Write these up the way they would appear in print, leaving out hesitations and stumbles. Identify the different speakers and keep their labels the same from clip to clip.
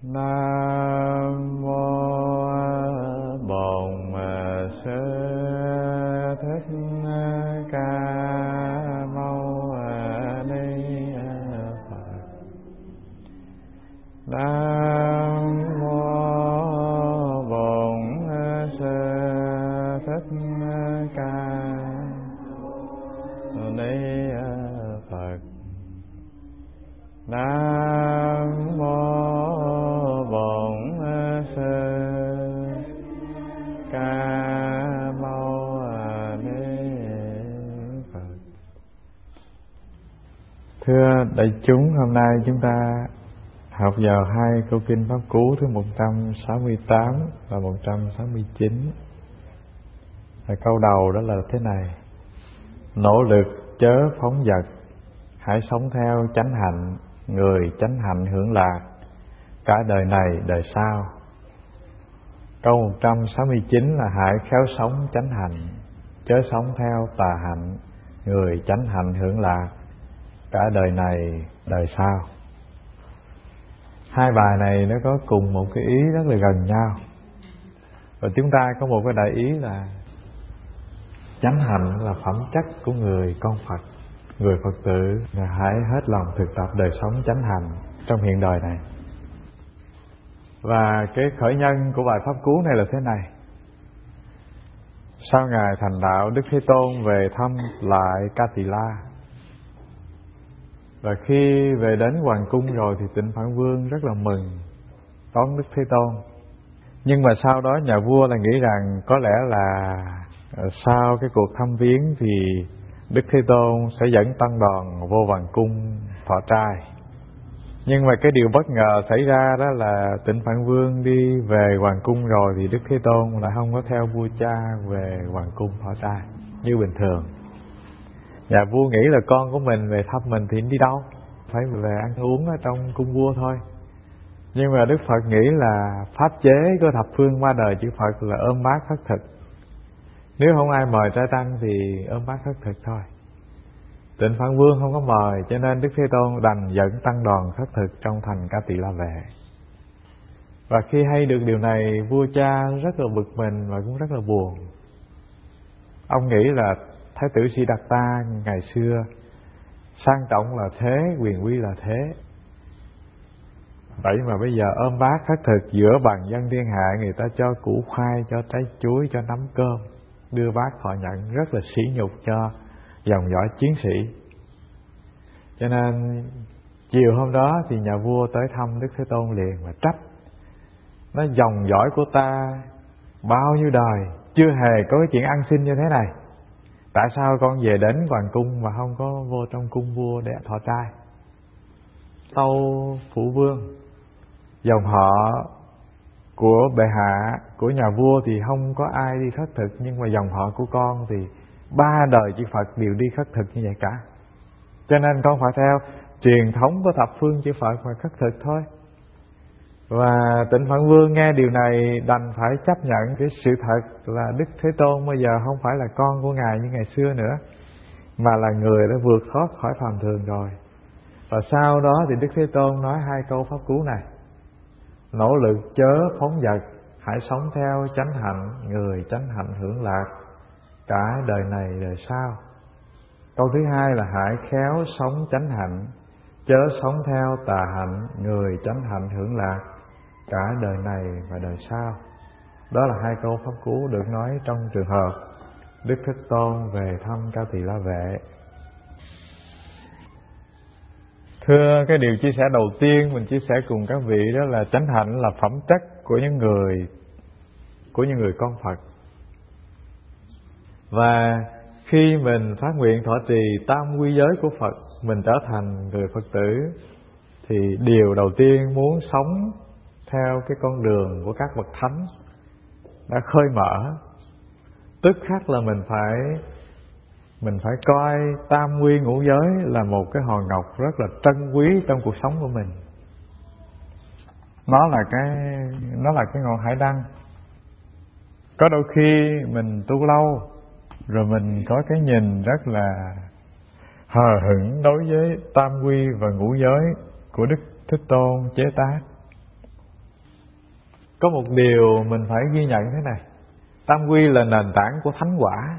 Speaker 1: Nam mô Bổn Sư Thích Ca Mâu Ni Phật. Nam mô Bổn Sư Thích Ca Ni Phật. Nam mô Bổn Sư Ca Mâu Ni Phật. Thưa đại chúng, hôm nay chúng ta học vào hai câu kinh Pháp Cú thứ 168 và 169. Và câu đầu đó là thế này: nỗ lực chớ phóng dật, hãy sống theo chánh hạnh, người chánh hạnh hưởng lạc, cả đời này đời sau. Câu 169 là hãy khéo sống chánh hạnh, chớ sống theo tà hạnh, người chánh hạnh hưởng lạc, cả đời này đời sau. Hai bài này nó có cùng một cái ý rất là gần nhau. Và chúng ta có một cái đại ý là chánh hạnh là phẩm chất của người con Phật, người Phật tử, là hãy hết lòng thực tập đời sống chánh hạnh trong hiện đời này. Và cái khởi nhân của bài Pháp Cú này là thế này: sau ngày thành đạo, Đức Thế Tôn về thăm lại Ca Tỳ La. Và khi về đến hoàng cung rồi thì Tịnh Phạn Vương rất là mừng đón Đức Thế Tôn. Nhưng mà sau đó nhà vua là nghĩ rằng có lẽ là sau cái cuộc thăm viếng thì Đức Thế Tôn sẽ dẫn tăng đoàn vô hoàng cung thọ trai. Nhưng mà cái điều bất ngờ xảy ra đó là Tịnh Phạn Vương đi về hoàng cung rồi thì Đức Thế Tôn lại không có theo vua cha về hoàng cung thọ trai như bình thường. Nhà vua nghĩ là con của mình về thăm mình thì đi đâu, phải về ăn uống ở trong cung vua thôi. Nhưng mà Đức Phật nghĩ là pháp chế của thập phương qua đời chư Phật là ôm bát khất thực. Nếu không ai mời trai tăng thì ôm bát khất thực thôi. Tịnh Phạn Vương không có mời, cho nên Đức Thế Tôn đành dẫn tăng đoàn khất thực trong thành Ca Tỳ La về. Và khi hay được điều này, vua cha rất là bực mình và cũng rất là buồn. Ông nghĩ là Thái tử Siddhartha ngày xưa sang trọng là thế, quyền uy là thế, vậy mà bây giờ ôm bát khất thực giữa bàn dân thiên hạ, người ta cho củ khoai, cho trái chuối, cho nắm cơm, đưa bát thọ nhận, rất là sỉ nhục cho dòng dõi chiến sĩ. Cho nên chiều hôm đó thì nhà vua tới thăm Đức Thế Tôn liền và trách: nó dòng dõi của ta bao nhiêu đời chưa hề có cái chuyện ăn xin như thế này, tại sao con về đến hoàng cung mà không có vô trong cung vua để thọ trai? Tâu Phụ Vương, dòng họ của bệ hạ, của nhà vua thì không có ai đi khất thực, nhưng mà dòng họ của con thì 3 đời chư Phật đều đi khất thực như vậy cả. Cho nên con phải theo truyền thống của thập phương chư Phật mà khất thực thôi. Và Tịnh Phạn Vương nghe điều này đành phải chấp nhận cái sự thật là Đức Thế Tôn bây giờ không phải là con của Ngài như ngày xưa nữa, mà là người đã vượt thoát khỏi phàm thường rồi. Và sau đó thì Đức Thế Tôn nói hai câu Pháp Cú này: nỗ lực chớ phóng dật, hãy sống theo chánh hạnh, người chánh hạnh hưởng lạc, cả đời này đời sau. Câu thứ hai là hãy khéo sống chánh hạnh, chớ sống theo tà hạnh, người chánh hạnh hưởng lạc, cả đời này và đời sau. Đó là hai câu Pháp Cú được nói trong trường hợp Đức Thế Tôn về thăm Ca Tỳ La Vệ. Thưa, cái điều chia sẻ đầu tiên mình chia sẻ cùng các vị đó là chánh hạnh là phẩm chất của những người con Phật. Và khi mình phát nguyện thọ trì tam quy giới của Phật, mình trở thành người Phật tử, thì điều đầu tiên muốn sống theo cái con đường của các bậc thánh đã khơi mở, tức khắc là mình phải coi tam quy ngũ giới là một cái hòn ngọc rất là trân quý trong cuộc sống của mình. Nó là cái ngọn hải đăng. Có đôi khi mình tu lâu rồi mình có cái nhìn rất là hờ hững đối với tam quy và ngũ giới của Đức Thế Tôn chế tác. có một điều mình phải ghi nhận thế này. Tam quy là nền tảng của thánh quả,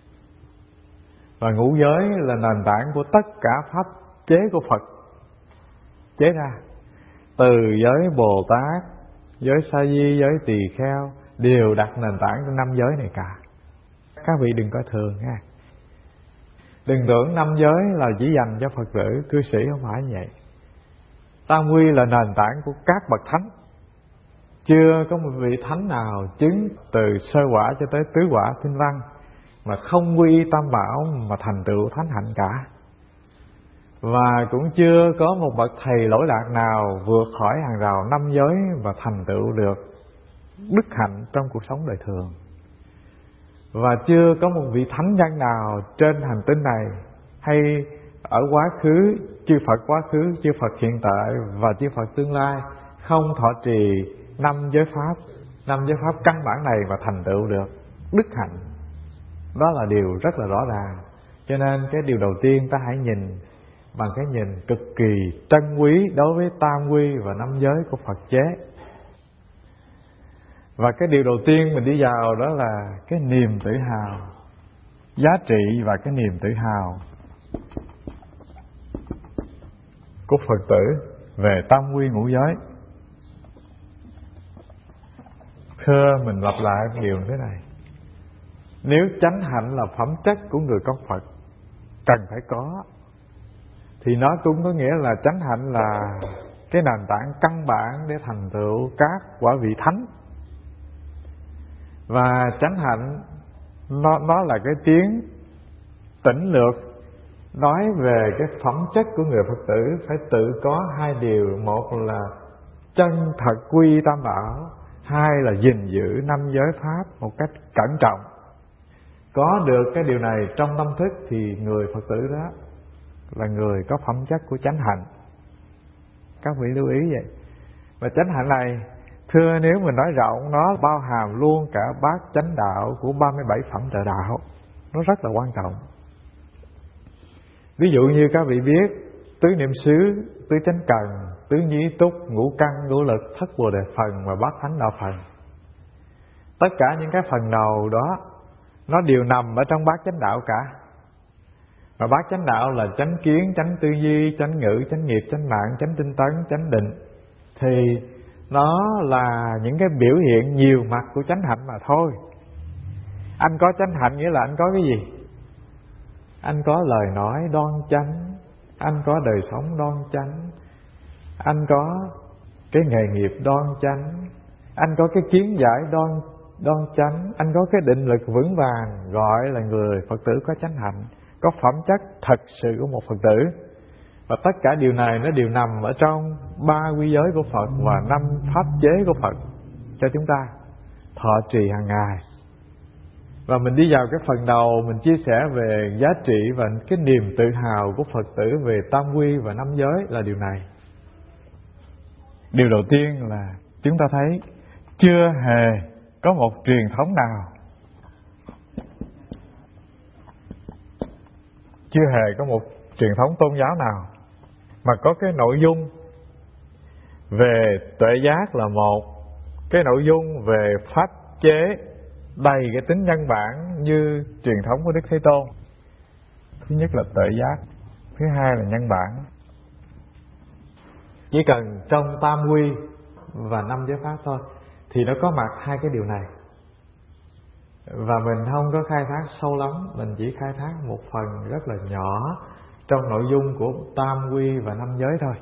Speaker 1: và ngũ giới là nền tảng của tất cả pháp chế của Phật chế ra. Từ giới Bồ Tát, giới Sa Di, giới Tỳ Kheo đều đặt nền tảng trong 5 giới này cả. Các vị đừng coi thường ha. Đừng tưởng 5 giới là chỉ dành cho Phật tử, cư sĩ, không phải như vậy. Tam quy là nền tảng của các bậc thánh. Chưa có một vị thánh nào chứng từ sơ quả cho tới tứ quả tinh văn mà không quy y tam bảo mà thành tựu thánh hạnh cả. Và cũng chưa có một bậc thầy lỗi lạc nào vượt khỏi hàng rào 5 giới và thành tựu được đức hạnh trong cuộc sống đời thường. Và chưa có một vị thánh nhân nào trên hành tinh này hay ở quá khứ, chư Phật quá khứ, chư Phật hiện tại và chư Phật tương lai không thọ trì 5 giới pháp, 5 giới pháp căn bản này và thành tựu được đức hạnh. Đó là điều rất là rõ ràng. Cho nên cái điều đầu tiên ta hãy nhìn bằng cái nhìn cực kỳ trân quý đối với tam quy và 5 giới của Phật chế. Và cái điều đầu tiên mình đi vào đó là cái niềm tự hào, giá trị và cái niềm tự hào của Phật tử về tam quy ngũ giới. Thưa, mình lặp lại một điều thế này. Nếu chánh hạnh là phẩm chất của người con Phật cần phải có, thì nó cũng có nghĩa là chánh hạnh là cái nền tảng căn bản để thành tựu các quả vị thánh. Và chánh hạnh nó là cái tiếng tỉnh lược nói về cái phẩm chất của người Phật tử phải tự có 2 điều. Một là chân thật quy tam bảo, 2 là gìn giữ 5 giới pháp một cách cẩn trọng. Có được cái điều này trong tâm thức thì người Phật tử đó là người có phẩm chất của chánh hạnh. Các vị lưu ý vậy. Và chánh hạnh này, thưa, nếu mình nói rộng, nó bao hàm luôn cả bát chánh đạo của 37 phẩm trợ đạo. Nó rất là quan trọng. Ví dụ như các vị biết tứ niệm xứ, tứ chánh cần, tứ nhĩ túc, ngũ căn, ngũ lực, thất bồ đề phần và bát thánh đạo phần. Tất cả những cái phần đầu đó nó đều nằm ở trong bát chánh đạo cả. Và bát chánh đạo là chánh kiến, chánh tư duy, chánh ngữ, chánh nghiệp, chánh mạng, chánh tinh tấn, chánh định. Thì nó là những cái biểu hiện nhiều mặt của chánh hạnh mà thôi. Anh có chánh hạnh nghĩa là anh có cái gì? Anh có lời nói đoan chánh, anh có đời sống đoan chánh, anh có cái nghề nghiệp đoan chánh, anh có cái kiến giải đoan chánh, anh có cái định lực vững vàng, gọi là người Phật tử có chánh hạnh, có phẩm chất thật sự của một Phật tử. Và tất cả điều này nó đều nằm ở trong 3 quy giới của Phật và 5 pháp chế của Phật cho chúng ta thọ trì hàng ngày. Và mình đi vào cái phần đầu, mình chia sẻ về giá trị và cái niềm tự hào của Phật tử về tam quy và 5 giới là điều này. Điều đầu tiên là chúng ta thấy chưa hề có một truyền thống nào, chưa hề có một truyền thống tôn giáo nào mà có cái nội dung về tuệ giác là một, cái nội dung về pháp chế đầy cái tính nhân bản như truyền thống của Đức Thế Tôn. Thứ nhất là tuệ giác, thứ hai là nhân bản. Chỉ cần trong tam quy và 5 giới pháp thôi thì nó có mặt 2 cái điều này. Và mình không có khai thác sâu lắm, mình chỉ khai thác một phần rất là nhỏ trong nội dung của tam quy và 5 giới thôi.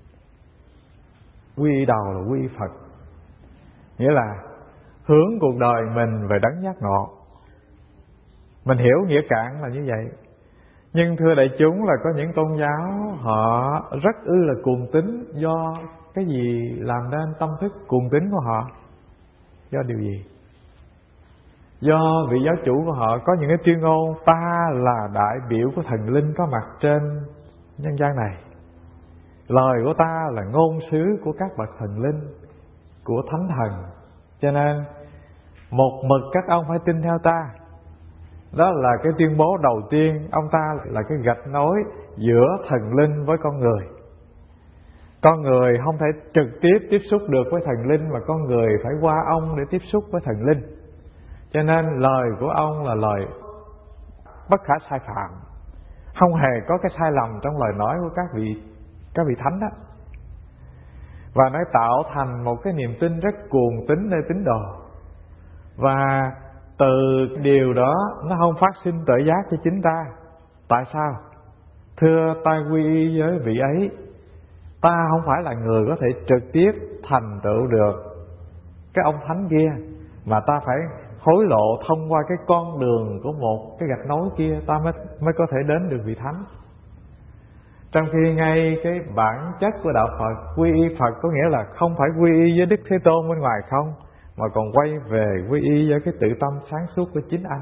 Speaker 1: Quy đầu là quy Phật, nghĩa là hướng cuộc đời mình về đấng giác ngộ. Mình hiểu nghĩa cạn là như vậy. Nhưng thưa đại chúng, là có những tôn giáo họ rất là cuồng tín. Do cái gì làm nên tâm thức cuồng tín của họ? Do điều gì? Do vị giáo chủ của họ có những cái tuyên ngôn ta là đại biểu của thần linh có mặt trên nhân gian này. Lời của ta là ngôn sứ của các bậc thần linh, của thánh thần. Cho nên một mực các ông phải tin theo ta. Đó là cái tuyên bố đầu tiên. Ông ta là cái gạch nối giữa thần linh với con người. Con người không thể trực tiếp tiếp xúc được với thần linh, mà con người phải qua ông để tiếp xúc với thần linh. Cho nên lời của ông là lời bất khả sai phạm, không hề có cái sai lầm trong lời nói của các vị thánh đó. Và nó tạo thành một cái niềm tin rất cuồng tín nơi tín đồ. Và từ điều đó nó không phát sinh tự giác cho chính ta. Tại sao? Thưa, ta quy y với vị ấy. Ta không phải là người có thể trực tiếp thành tựu được cái ông thánh kia, mà ta phải hối lộ thông qua cái con đường của một cái gạch nối kia, ta mới có thể đến được vị thánh. Trong khi ngay cái bản chất của đạo Phật, quy y Phật có nghĩa là không phải quy y với Đức Thế Tôn bên ngoài không, mà còn quay về quy y với cái tự tâm sáng suốt của chính anh.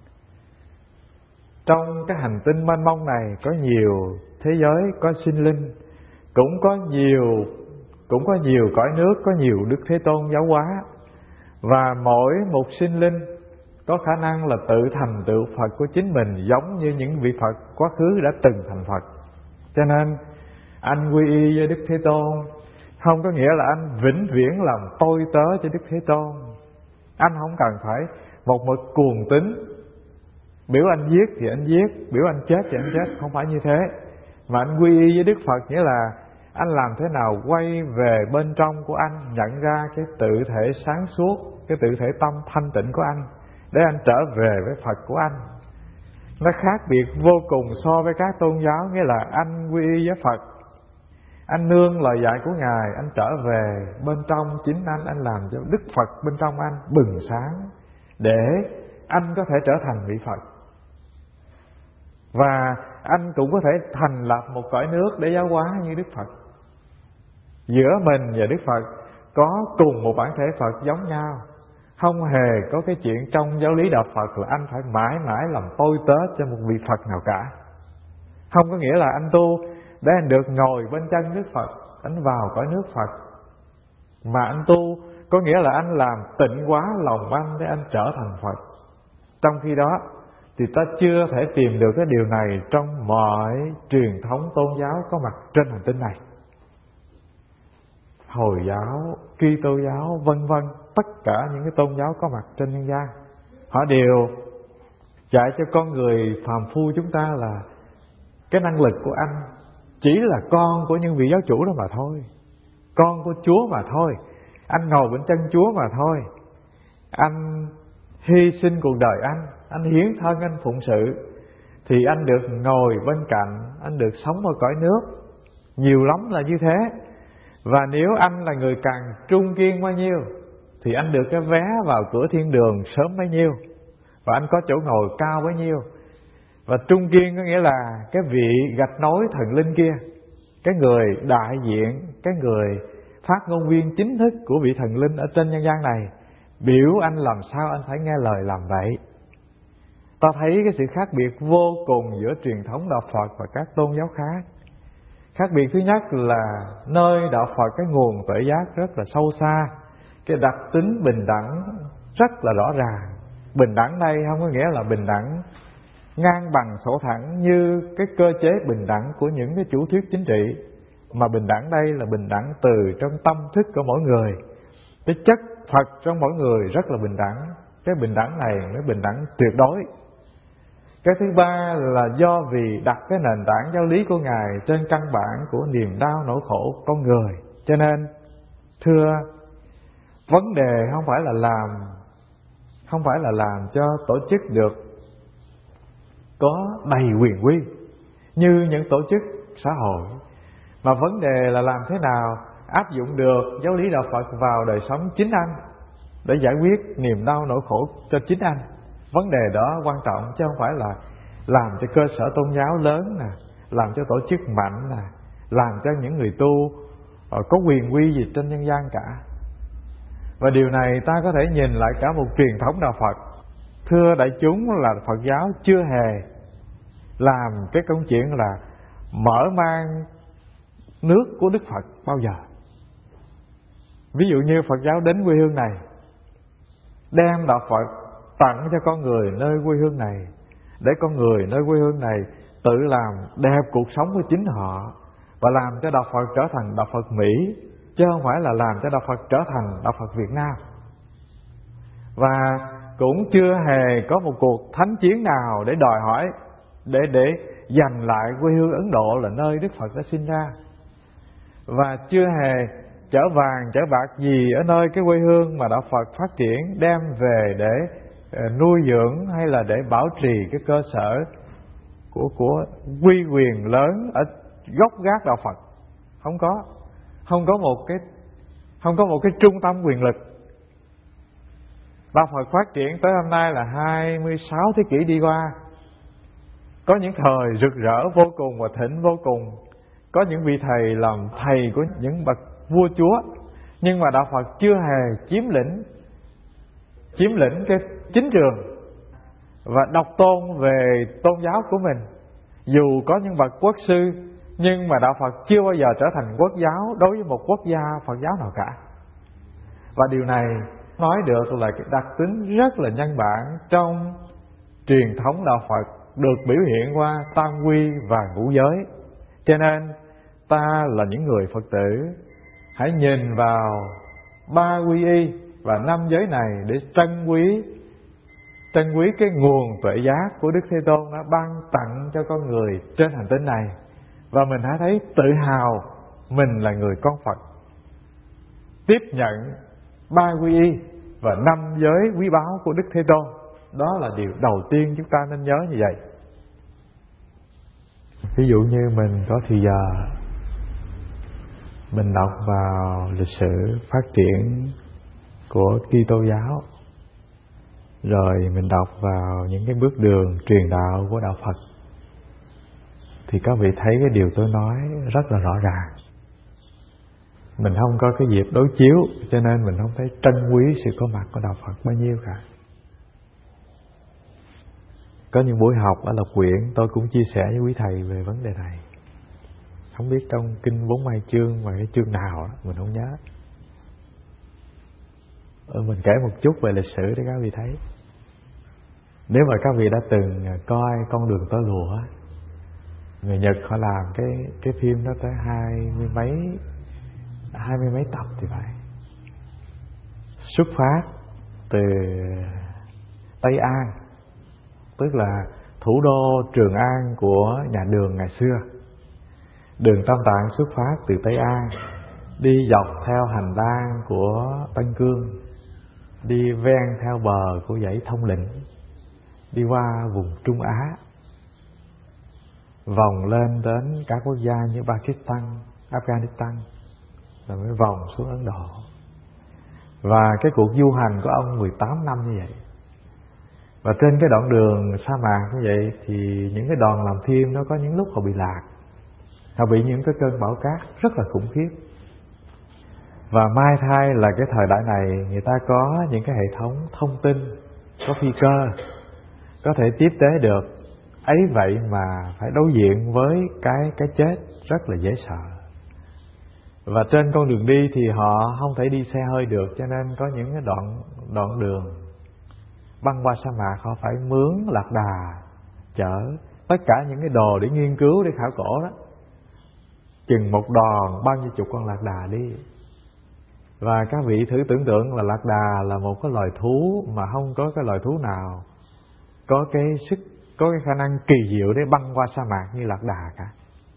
Speaker 1: Trong cái hành tinh mênh mông này có nhiều thế giới, có sinh linh, cũng có nhiều cõi nước, có nhiều Đức Thế Tôn giáo hóa. Và mỗi một sinh linh có khả năng là tự thành tựu Phật của chính mình, giống như những vị Phật quá khứ đã từng thành Phật. Cho nên anh quy y với Đức Thế Tôn không có nghĩa là anh vĩnh viễn làm tôi tớ cho Đức Thế Tôn. Anh không cần phải một mực cuồng tín, biểu anh giết thì anh giết, biểu anh chết thì anh chết, không phải như thế. Mà anh quy y với Đức Phật nghĩa là anh làm thế nào quay về bên trong của anh, nhận ra cái tự thể sáng suốt, cái tự thể tâm thanh tịnh của anh, để anh trở về với Phật của anh. Nó khác biệt vô cùng so với các tôn giáo. Nghĩa là anh quy y với Phật, anh nương lời dạy của Ngài, anh trở về bên trong chính anh làm cho Đức Phật bên trong anh bừng sáng, để anh có thể trở thành vị Phật. Và anh cũng có thể thành lập một cõi nước để giáo hóa như Đức Phật. Giữa mình và Đức Phật có cùng một bản thể Phật giống nhau. Không hề có cái chuyện trong giáo lý đạo Phật là anh phải mãi mãi làm tôi tớ cho một vị Phật nào cả. Không có nghĩa là anh tu để anh được ngồi bên chân Đức Phật, anh vào cõi nước Phật. Mà anh tu có nghĩa là anh làm tịnh hóa lòng anh để anh trở thành Phật. Trong khi đó thì ta chưa thể tìm được cái điều này trong mọi truyền thống tôn giáo có mặt trên hành tinh này. Hồi giáo, Kitô giáo, vân vân, tất cả những cái tôn giáo có mặt trên nhân gian, họ đều dạy cho con người phàm phu chúng ta là cái năng lực của anh chỉ là con của những vị giáo chủ đó mà thôi, con của Chúa mà thôi. Anh ngồi bên chân Chúa mà thôi. Anh hy sinh cuộc đời anh hiến thân, anh phụng sự, thì anh được ngồi bên cạnh, anh được sống ở cõi nước. Nhiều lắm là như thế. Và nếu anh là người càng trung kiên bao nhiêu thì anh được cái vé vào cửa thiên đường sớm bấy nhiêu, và anh có chỗ ngồi cao bấy nhiêu. Và trung kiên có nghĩa là cái vị gạch nối thần linh kia, cái người đại diện, cái người phát ngôn viên chính thức của vị thần linh ở trên nhân gian này, biểu anh làm sao anh phải nghe lời làm vậy. Ta thấy cái sự khác biệt vô cùng giữa truyền thống đạo Phật và các tôn giáo khác. Khác biệt thứ nhất là nơi đạo Phật cái nguồn tuệ giác rất là sâu xa, cái đặc tính bình đẳng rất là rõ ràng. Bình đẳng đây không có nghĩa là bình đẳng ngang bằng sổ thẳng như cái cơ chế bình đẳng của những cái chủ thuyết chính trị, mà bình đẳng đây là bình đẳng từ trong tâm thức của mỗi người. Cái chất Phật trong mỗi người rất là bình đẳng. Cái bình đẳng này mới bình đẳng tuyệt đối. Cái thứ ba là do vì đặt cái nền tảng giáo lý của Ngài trên căn bản của niềm đau nỗi khổ con người. Cho nên thưa, vấn đề không phải là làm cho tổ chức được có đầy quyền quy như những tổ chức xã hội, mà vấn đề là làm thế nào áp dụng được giáo lý đạo Phật vào đời sống chính anh để giải quyết niềm đau nỗi khổ cho chính anh. Vấn đề đó quan trọng, chứ không phải là làm cho cơ sở tôn giáo lớn nè, làm cho tổ chức mạnh nè, làm cho những người tu có quyền quy gì trên nhân gian cả. Và điều này ta có thể nhìn lại cả một truyền thống đạo Phật. Thưa đại chúng, là Phật giáo chưa hề làm cái công chuyện là mở mang nước của Đức Phật bao giờ. Ví dụ như Phật giáo đến quê hương này, đem đạo Phật tặng cho con người nơi quê hương này, để con người nơi quê hương này tự làm đẹp cuộc sống của chính họ, và làm cho đạo Phật trở thành đạo Phật Mỹ, chứ không phải là làm cho đạo Phật trở thành đạo Phật Việt Nam. Và cũng chưa hề có một cuộc thánh chiến nào để đòi hỏi, để giành lại quê hương Ấn Độ là nơi Đức Phật đã sinh ra. Và chưa hề chở vàng chở bạc gì ở nơi cái quê hương mà đạo Phật phát triển đem về để nuôi dưỡng hay là để bảo trì cái cơ sở của uy quyền lớn ở gốc gác đạo Phật. Không có một cái trung tâm quyền lực. Đạo Phật phát triển tới hôm nay là 26 thế kỷ đi qua. Có những thời rực rỡ vô cùng và thịnh vô cùng. Có những vị thầy làm thầy của những bậc vua chúa. Nhưng mà đạo Phật chưa hề chiếm lĩnh cái chính trường và độc tôn về tôn giáo của mình. Dù có những bậc quốc sư, nhưng mà đạo Phật chưa bao giờ trở thành quốc giáo đối với một quốc gia Phật giáo nào cả. Và điều này nói được là cái đặc tính rất là nhân bản trong truyền thống đạo Phật được biểu hiện qua tam quy và ngũ giới. Cho nên ta là những người Phật tử hãy nhìn vào 3 quy y và 5 giới này để trân quý cái nguồn tuệ giác của Đức Thế Tôn đã ban tặng cho con người trên hành tinh này. Và mình hãy thấy tự hào mình là người con Phật, tiếp nhận 3 quy y và 5 giới quý báu của Đức Thế Tôn. Đó là điều đầu tiên chúng ta nên nhớ như vậy. Ví dụ như mình có thì giờ mình đọc vào lịch sử phát triển của Kitô giáo, rồi mình đọc vào những cái bước đường truyền đạo của đạo Phật, thì các vị thấy cái điều tôi nói rất là rõ ràng. Mình không có cái dịp đối chiếu, cho nên mình không thấy trân quý sự có mặt của đạo Phật bao nhiêu cả. Có những buổi học ở Lộc Quyển, tôi cũng chia sẻ với quý thầy về vấn đề này. Không biết trong kinh 40 chương và cái chương nào đó, mình không nhớ. Mình kể một chút về lịch sử để các vị thấy. Nếu mà các vị đã từng coi Con đường tơ lụa, người Nhật họ làm cái phim đó tới hai mươi mấy tập thì phải. Xuất phát từ Tây An, tức là thủ đô Trường An của nhà Đường ngày xưa. Đường Tam Tạng xuất phát từ Tây An, đi dọc theo hành lang của Tân Cương, đi ven theo bờ của dãy Thông Lĩnh, đi qua vùng Trung Á, vòng lên đến các quốc gia như Pakistan, Afghanistan, rồi mới vòng xuống Ấn Độ. Và cái cuộc du hành của ông 18 năm như vậy. Và trên cái đoạn đường sa mạc như vậy thì những cái đoàn làm phim nó có những lúc họ bị lạc, họ bị những cái cơn bão cát rất là khủng khiếp. Và may thay là cái thời đại này người ta có những cái hệ thống thông tin, có phi cơ, có thể tiếp tế được. Ấy vậy mà phải đối diện với cái chết rất là dễ sợ. Và trên con đường đi thì họ không thể đi xe hơi được, cho nên có những cái đoạn đường băng qua sa mạc họ phải mướn lạc đà chở tất cả những cái đồ để nghiên cứu, để khảo cổ đó. Chừng một đoàn bao nhiêu chục con lạc đà đi. Và các vị thử tưởng tượng là lạc đà là một cái loài thú mà không có cái loài thú nào có cái khả năng kỳ diệu để băng qua sa mạc như lạc đà cả.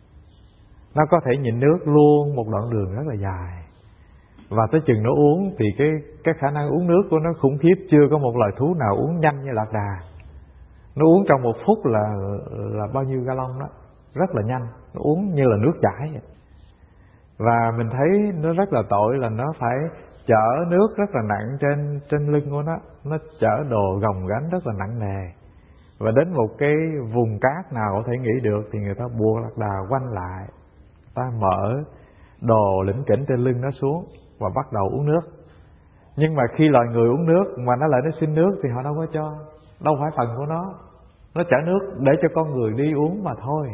Speaker 1: Nó có thể nhịn nước luôn một đoạn đường rất là dài. Và tới chừng nó uống thì cái khả năng uống nước của nó khủng khiếp, chưa có một loài thú nào uống nhanh như lạc đà. Nó uống trong 1 phút là bao nhiêu gallon đó, rất là nhanh, nó uống như là nước chảy vậy. Và mình thấy nó rất là tội là nó phải chở nước rất là nặng trên lưng của nó chở đồ gồng gánh rất là nặng nề. Và đến một cái vùng cát nào có thể nghĩ được thì người ta buộc lạc đà quanh lại, ta mở đồ lỉnh kỉnh trên lưng nó xuống và bắt đầu uống nước. Nhưng mà khi loài người uống nước mà nó lại nó xin nước thì họ đâu có cho, đâu phải phần của nó chở nước để cho con người đi uống mà thôi.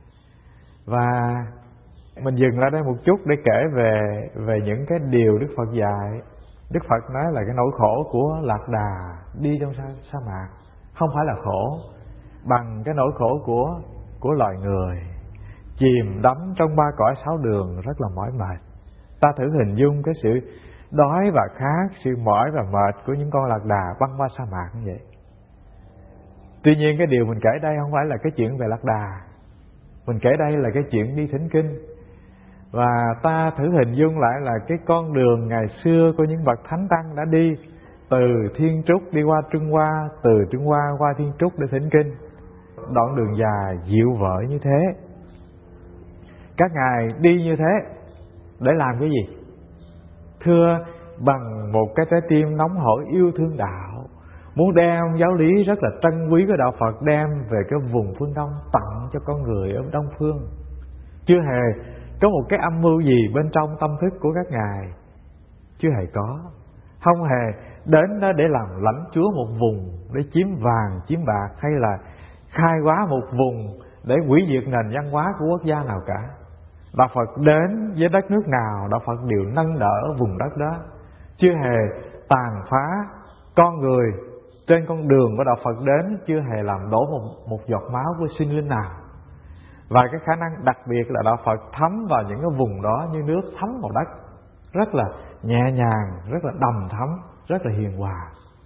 Speaker 1: Và mình dừng lại đây một chút để kể về những cái điều Đức Phật dạy. Đức Phật nói là cái nỗi khổ của lạc đà đi trong sa mạc không phải là khổ bằng cái nỗi khổ của loài người. chìm đắm trong ba cõi sáu đường rất là mỏi mệt. Ta thử hình dung cái sự đói và khát, sự mỏi và mệt của những con lạc đà băng qua sa mạc như vậy. Tuy nhiên cái điều mình kể đây không phải là cái chuyện về lạc đà. Mình kể đây là cái chuyện đi thỉnh kinh. Và ta thử hình dung lại là cái con đường ngày xưa của những bậc thánh tăng đã đi từ Thiên Trúc đi qua Trung Hoa, từ Trung Hoa qua Thiên Trúc để thỉnh kinh. Đoạn đường dài dịu vợi như thế. Các ngài đi như thế để làm cái gì? Thưa, bằng một cái trái tim nóng hổi yêu thương đạo, muốn đem giáo lý rất là trân quý của đạo Phật đem về cái vùng phương Đông tặng cho con người ở Đông Phương. Chưa hề có một cái âm mưu gì bên trong tâm thức của các ngài. Chưa hề có. Không hề đến đó để làm lãnh chúa một vùng, để chiếm vàng, chiếm bạc, hay là khai hóa một vùng để hủy diệt nền văn hóa của quốc gia nào cả. Đạo Phật đến với đất nước nào, Đạo Phật đều nâng đỡ vùng đất đó. Chưa hề tàn phá con người trên con đường của Đạo Phật đến, chưa hề làm đổ một giọt máu của sinh linh nào. Và cái khả năng đặc biệt là Đạo Phật thấm vào những cái vùng đó như nước thấm vào đất, rất là nhẹ nhàng, rất là đầm thấm, rất là hiền hòa.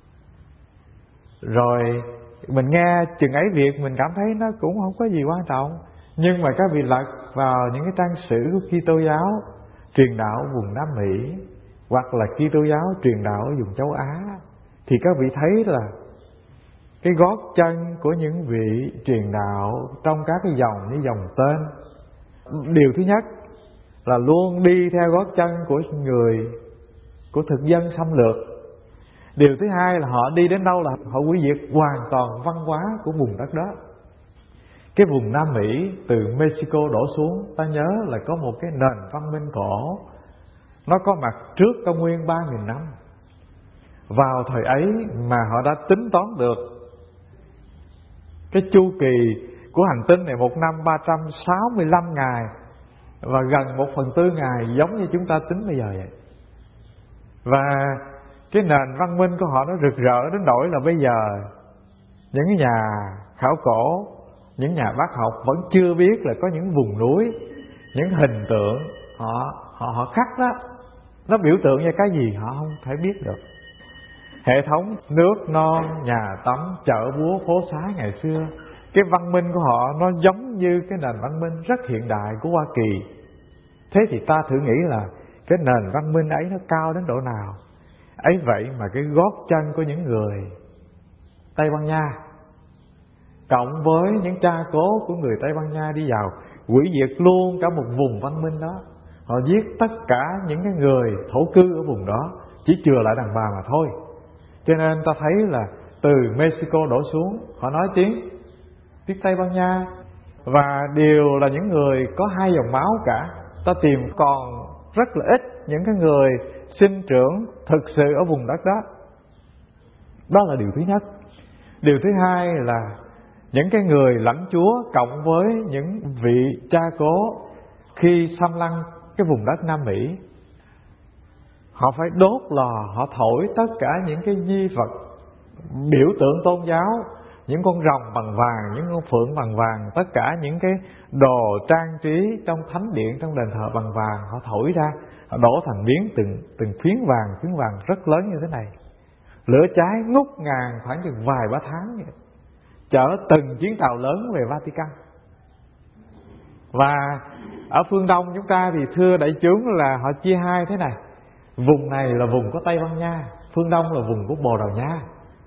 Speaker 1: Rồi mình nghe chừng ấy việc mình cảm thấy nó cũng không có gì quan trọng. Nhưng mà các vị lật vào những cái trang sử của Kitô giáo truyền đạo ở vùng Nam Mỹ, hoặc là Kitô giáo truyền đạo ở vùng châu Á, thì các vị thấy là cái gót chân của những vị truyền đạo trong các cái dòng như dòng tên, điều thứ nhất là luôn đi theo gót chân của người, của thực dân xâm lược. Điều thứ hai là họ đi đến đâu là họ hủy diệt hoàn toàn văn hóa của vùng đất đó. Cái vùng Nam Mỹ từ Mexico đổ xuống, ta nhớ là có một cái nền văn minh cổ, nó có mặt trước công nguyên 3.000 năm. Vào thời ấy mà họ đã tính toán được cái chu kỳ của hành tinh này, một năm 365 ngày, và gần 1/4 ngày giống như chúng ta tính bây giờ vậy. Và cái nền văn minh của họ nó rực rỡ đến nỗi là bây giờ những nhà khảo cổ, những nhà bác học vẫn chưa biết là có những vùng núi, những hình tượng họ khắc đó, nó biểu tượng cho cái gì họ không thể biết được. Hệ thống nước non, nhà tắm, chợ búa, phố xá ngày xưa, cái văn minh của họ nó giống như cái nền văn minh rất hiện đại của Hoa Kỳ. Thế thì ta thử nghĩ là cái nền văn minh ấy nó cao đến độ nào. Ấy vậy mà cái gót chân của những người Tây Ban Nha cộng với những cha cố của người Tây Ban Nha đi vào hủy diệt luôn cả một vùng văn minh đó. Họ giết tất cả những cái người thổ cư ở vùng đó, chỉ chừa lại đàn bà mà thôi. Cho nên ta thấy là từ Mexico đổ xuống, họ nói tiếng Tây Ban Nha, và đều là những người có hai dòng máu cả. Ta tìm còn rất là ít những cái người sinh trưởng thực sự ở vùng đất đó. Đó là điều thứ nhất. Điều thứ hai là những cái người lãnh chúa cộng với những vị cha cố khi xâm lăng cái vùng đất Nam Mỹ, họ phải đốt lò, họ thổi tất cả những cái di vật biểu tượng tôn giáo, những con rồng bằng vàng, những con phượng bằng vàng, tất cả những cái đồ trang trí trong thánh điện, trong đền thờ bằng vàng, họ thổi ra, họ đổ thành miếng từng phiến vàng rất lớn như thế này. Lửa cháy ngút ngàn khoảng chừng vài ba tháng vậy, chở từng chuyến tàu lớn về Vatican. Và ở phương Đông chúng ta thì thưa đại chúng là họ chia hai thế này. Vùng này là vùng của Tây Ban Nha, phương Đông là vùng của Bồ Đào Nha.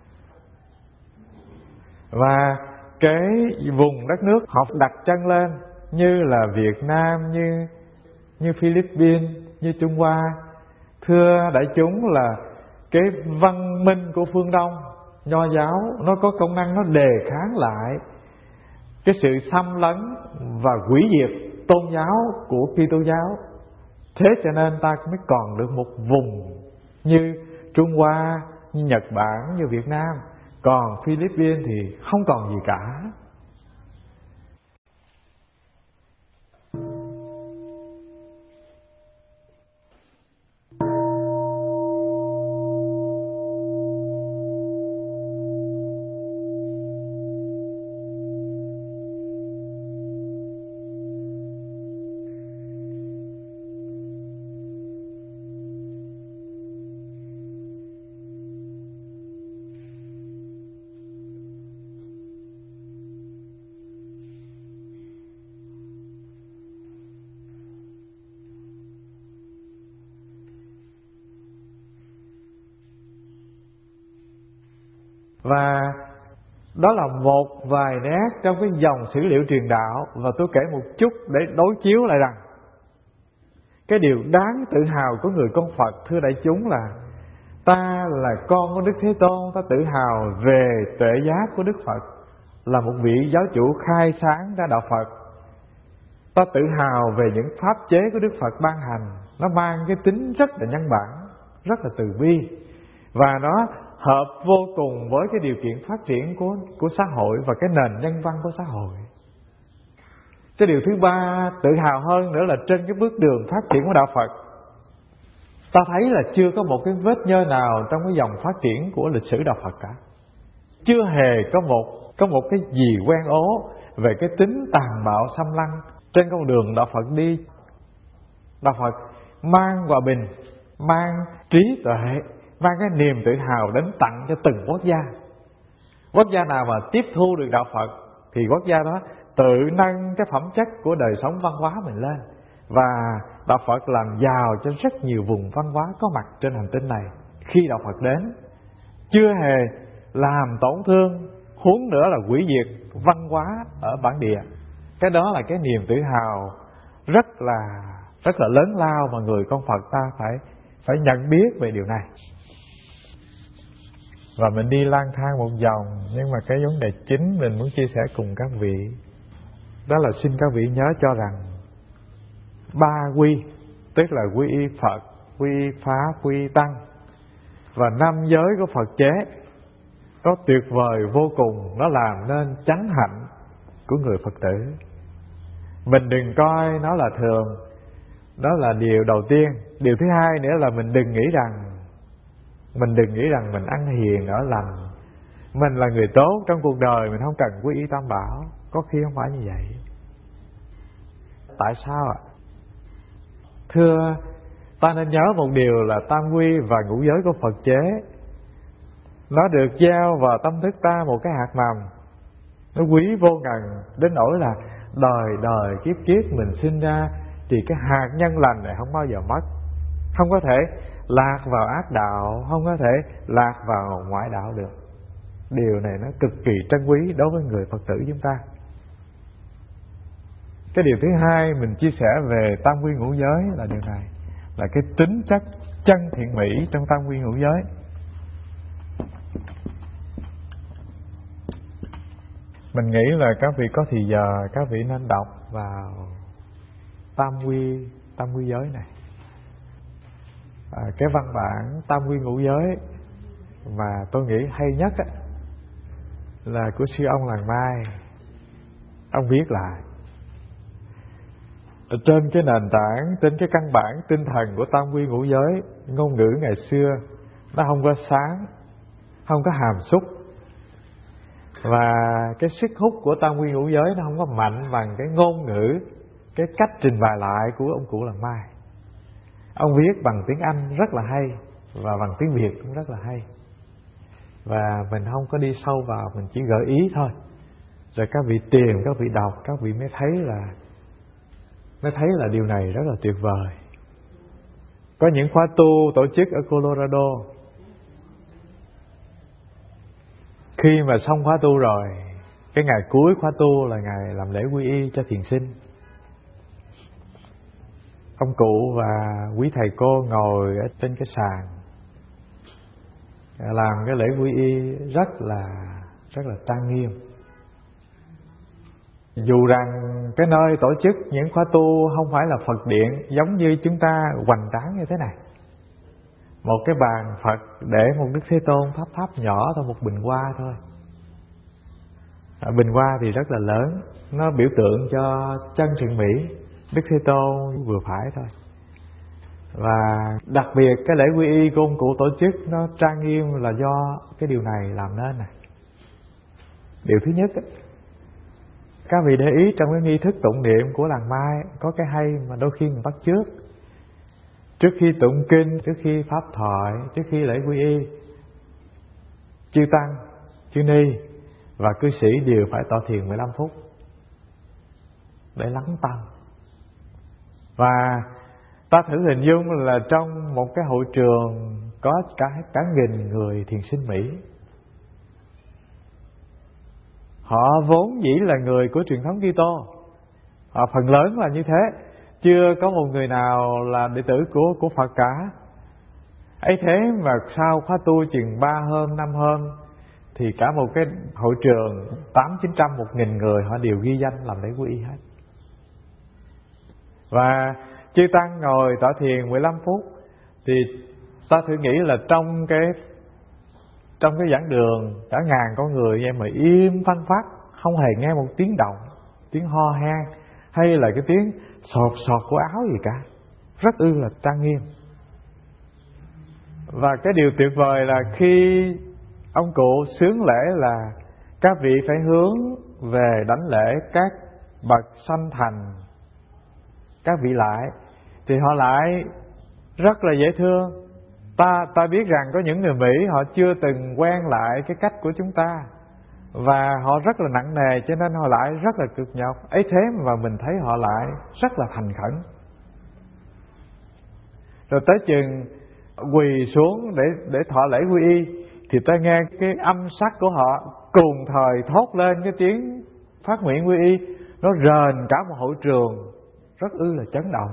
Speaker 1: Và cái vùng đất nước họ đặt chân lên như là Việt Nam, như Philippines, như Trung Hoa. Thưa đại chúng là cái văn minh của phương Đông Nho giáo nó có công năng nó đề kháng lại cái sự xâm lấn và hủy diệt tôn giáo của Kitô giáo. Thế cho nên ta mới còn được một vùng như Trung Hoa, như Nhật Bản, như Việt Nam. Còn Philippines thì không còn gì cả. Và đó là một vài nét trong cái dòng sử liệu truyền đạo. Và tôi kể một chút để đối chiếu lại rằng cái điều đáng tự hào của người con Phật, thưa đại chúng, là ta là con của Đức Thế Tôn. Ta tự hào về tuệ giác của Đức Phật, là một vị giáo chủ khai sáng ra đạo Phật. Ta tự hào về những pháp chế của Đức Phật ban hành. Nó mang cái tính rất là nhân bản, rất là từ bi, và nó hợp vô cùng với cái điều kiện phát triển của xã hội và cái nền nhân văn của xã hội. Cái điều thứ ba tự hào hơn nữa là trên cái bước đường phát triển của đạo Phật, ta thấy là chưa có một cái vết nhơ nào trong cái dòng phát triển của lịch sử đạo Phật cả. Chưa hề có một cái gì quen ố về cái tính tàn bạo xâm lăng trên con đường đạo Phật đi. Đạo Phật mang hòa bình, mang trí tuệ, mang cái niềm tự hào đến tặng cho từng quốc gia. Quốc gia nào mà tiếp thu được đạo Phật thì quốc gia đó tự nâng cái phẩm chất của đời sống văn hóa mình lên. Và đạo Phật làm giàu cho rất nhiều vùng văn hóa có mặt trên hành tinh này khi đạo Phật đến. Chưa hề làm tổn thương, huống nữa là hủy diệt văn hóa ở bản địa. Cái đó là cái niềm tự hào rất là lớn lao mà người con Phật ta phải nhận biết về điều này. Và mình đi lang thang một vòng, nhưng mà cái vấn đề chính mình muốn chia sẻ cùng các vị đó là xin các vị nhớ cho rằng 3 quy, tức là quy y Phật, quy y Pháp, quy y Tăng và 5 giới của Phật chế, nó tuyệt vời vô cùng. Nó làm nên chánh hạnh của người Phật tử. Mình đừng coi nó là thường. Đó là điều đầu tiên. Điều thứ hai nữa là mình đừng nghĩ rằng mình ăn hiền ở lành, mình là người tốt trong cuộc đời, mình không cần quy y Tam Bảo. Có khi không phải như vậy. Tại sao ạ? Thưa, ta nên nhớ một điều là tam quy và ngũ giới của Phật chế, nó được gieo vào tâm thức ta một cái hạt mầm, nó quý vô ngần đến nỗi là đời đời kiếp kiếp mình sinh ra thì cái hạt nhân lành này không bao giờ mất. Không có thể lạc vào ác đạo, không có thể lạc vào ngoại đạo được. Điều này nó cực kỳ trân quý đối với người Phật tử chúng ta. Cái điều thứ hai mình chia sẻ về tam quy ngũ giới là điều này, là cái tính chất chân thiện mỹ trong tam quy ngũ giới. Mình nghĩ là các vị có thì giờ các vị nên đọc vào tam quy giới này. Cái văn bản tam quy ngũ giới mà tôi nghĩ hay nhất là của sư ông Làng Mai. Ông viết lại trên cái nền tảng, trên cái căn bản tinh thần của tam quy ngũ giới. Ngôn ngữ ngày xưa nó không có sáng, không có hàm xúc, và cái sức hút của tam quy ngũ giới nó không có mạnh bằng cái ngôn ngữ, cái cách trình bày lại của ông cụ Làng Mai. Ông viết bằng tiếng Anh rất là hay và bằng tiếng Việt cũng rất là hay. Và mình không có đi sâu vào, mình chỉ gợi ý thôi. Rồi các vị tìm, các vị đọc, các vị mới thấy là điều này rất là tuyệt vời. Có những khóa tu tổ chức ở Colorado, khi mà xong khóa tu rồi, cái ngày cuối khóa tu là ngày làm lễ quy y cho thiền sinh. Ông cụ và quý thầy cô ngồi ở trên cái sàn làm cái lễ quy y rất là trang nghiêm. Dù rằng cái nơi tổ chức những khóa tu không phải là Phật điện giống như chúng ta hoành tráng như thế này. Một cái bàn Phật để một Đức Thế Tôn tháp nhỏ thôi, một bình hoa thôi. Bình hoa thì rất là lớn, nó biểu tượng cho chân thiện mỹ, Đức Thế Tôn vừa phải thôi. Và đặc biệt cái lễ quy y của ông cụ tổ chức nó trang nghiêm là do cái điều này làm nên này. Điều thứ nhất, các vị để ý trong cái nghi thức tụng niệm của Làng Mai có cái hay mà đôi khi mình bắt chước. Trước khi tụng kinh, trước khi pháp thoại, trước khi lễ quy y, chư tăng, chư ni và cư sĩ đều phải tọa thiền 15 phút để lắng tâm. Và ta thử hình dung là trong một cái hội trường có cả nghìn người thiền sinh Mỹ. Họ vốn dĩ là người của truyền thống Kitô, họ phần lớn là như thế, chưa có một người nào là đệ tử của Phật cả. Ấy thế mà sau khóa tu chừng 3 hôm 5 hôm thì cả một cái hội trường 800-900, 1.000 người họ đều ghi danh làm lễ quy y hết. Và chư tăng ngồi tọa thiền 15 phút thì ta thử nghĩ là trong cái giảng đường cả ngàn con người vậy mà im phăng phắc, không hề nghe một tiếng động, tiếng ho han hay là cái tiếng sột sột của áo gì cả, rất là trang nghiêm. Và cái điều tuyệt vời là khi ông cụ xướng lễ là các vị phải hướng về đảnh lễ các bậc sanh thành, các vị lại, thì họ lại rất là dễ thương. Ta biết rằng có những người Mỹ họ chưa từng quen lại cái cách của chúng ta, và họ rất là nặng nề, cho nên họ lại rất là cực nhọc. Ấy thế mà mình thấy họ lại rất là thành khẩn. Rồi tới chừng quỳ xuống để thọ lễ quy y thì ta nghe cái âm sắc của họ cùng thời thốt lên cái tiếng phát nguyện quy y, nó rền cả một hội trường, rất là chấn động.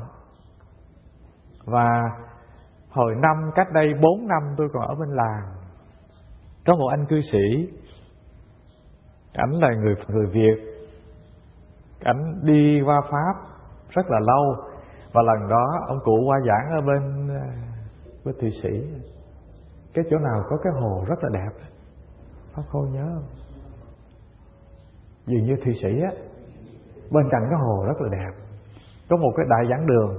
Speaker 1: Và hồi cách đây 4 năm tôi còn ở bên làng, có một anh cư sĩ, ảnh là người Việt, ảnh đi qua Pháp rất là lâu, và lần đó ông cụ qua giảng ở bên Thụy Sĩ. Cái chỗ nào có cái hồ rất là đẹp, Pháp Khôi nhớ không? Dường như Thụy Sĩ á, bên cạnh cái hồ rất là đẹp, có một cái đại giảng đường.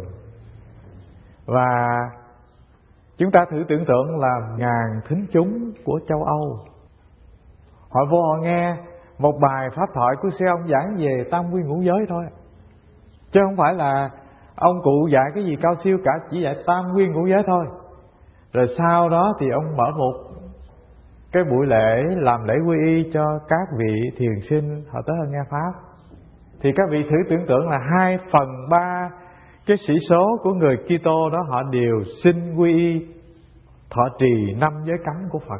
Speaker 1: Và chúng ta thử tưởng tượng là ngàn thính chúng của châu Âu, họ vô họ nghe một bài pháp thoại của sư ông giảng về tam quy ngũ giới thôi, chứ không phải là ông cụ dạy cái gì cao siêu cả, chỉ dạy tam quy ngũ giới thôi. Rồi sau đó thì ông mở một cái buổi lễ làm lễ quy y cho các vị thiền sinh họ tới nghe pháp. Thì các vị thử tưởng tượng là 2/3 cái sĩ số của người Kitô đó họ đều xin quy y, thọ trì 5 giới cấm của Phật.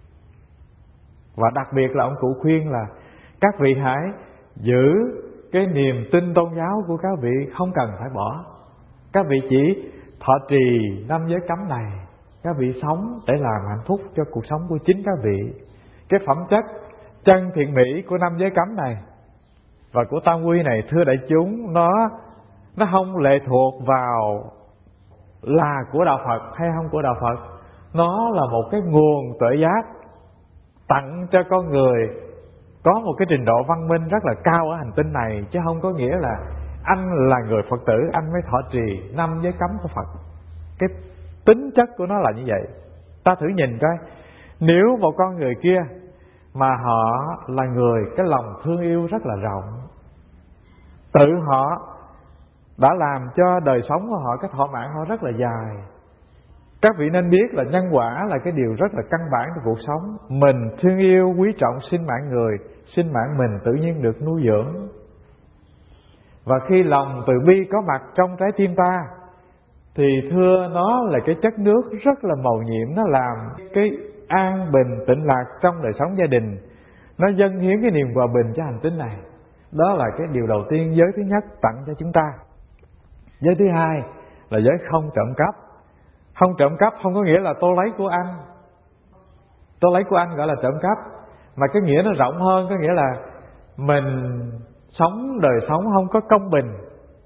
Speaker 1: Và đặc biệt là ông cụ khuyên là các vị hãy giữ cái niềm tin tôn giáo của các vị, không cần phải bỏ. Các vị chỉ thọ trì 5 giới cấm này, các vị sống để làm hạnh phúc cho cuộc sống của chính các vị. Cái phẩm chất chân thiện mỹ của 5 giới cấm này và của tam quy này, thưa đại chúng, nó không lệ thuộc vào là của đạo Phật hay không của đạo Phật. Nó là một cái nguồn tuệ giác tặng cho con người có một cái trình độ văn minh rất là cao ở hành tinh này, chứ không có nghĩa là anh là người Phật tử anh mới thọ trì 5 giới cấm của Phật. Cái tính chất của nó là như vậy. Ta thử nhìn coi, nếu một con người kia mà họ là người cái lòng thương yêu rất là rộng, tự họ đã làm cho đời sống của họ, cái thọ mạng họ rất là dài. Các vị nên biết là nhân quả là cái điều rất là căn bản trong cuộc sống. Mình thương yêu, quý trọng sinh mạng người, sinh mạng mình tự nhiên được nuôi dưỡng. Và khi lòng từ bi có mặt trong trái tim ta thì thưa nó là cái chất nước rất là mầu nhiệm, nó làm cái an bình tịnh lạc trong đời sống gia đình, nó dâng hiến cái niềm hòa bình cho hành tinh này. Đó là cái điều đầu tiên giới thứ nhất tặng cho chúng ta. Giới thứ hai là giới không trộm cắp. Không trộm cắp không có nghĩa là tôi lấy của anh, tôi lấy của anh gọi là trộm cắp, mà cái nghĩa nó rộng hơn, có nghĩa là mình sống đời sống không có công bình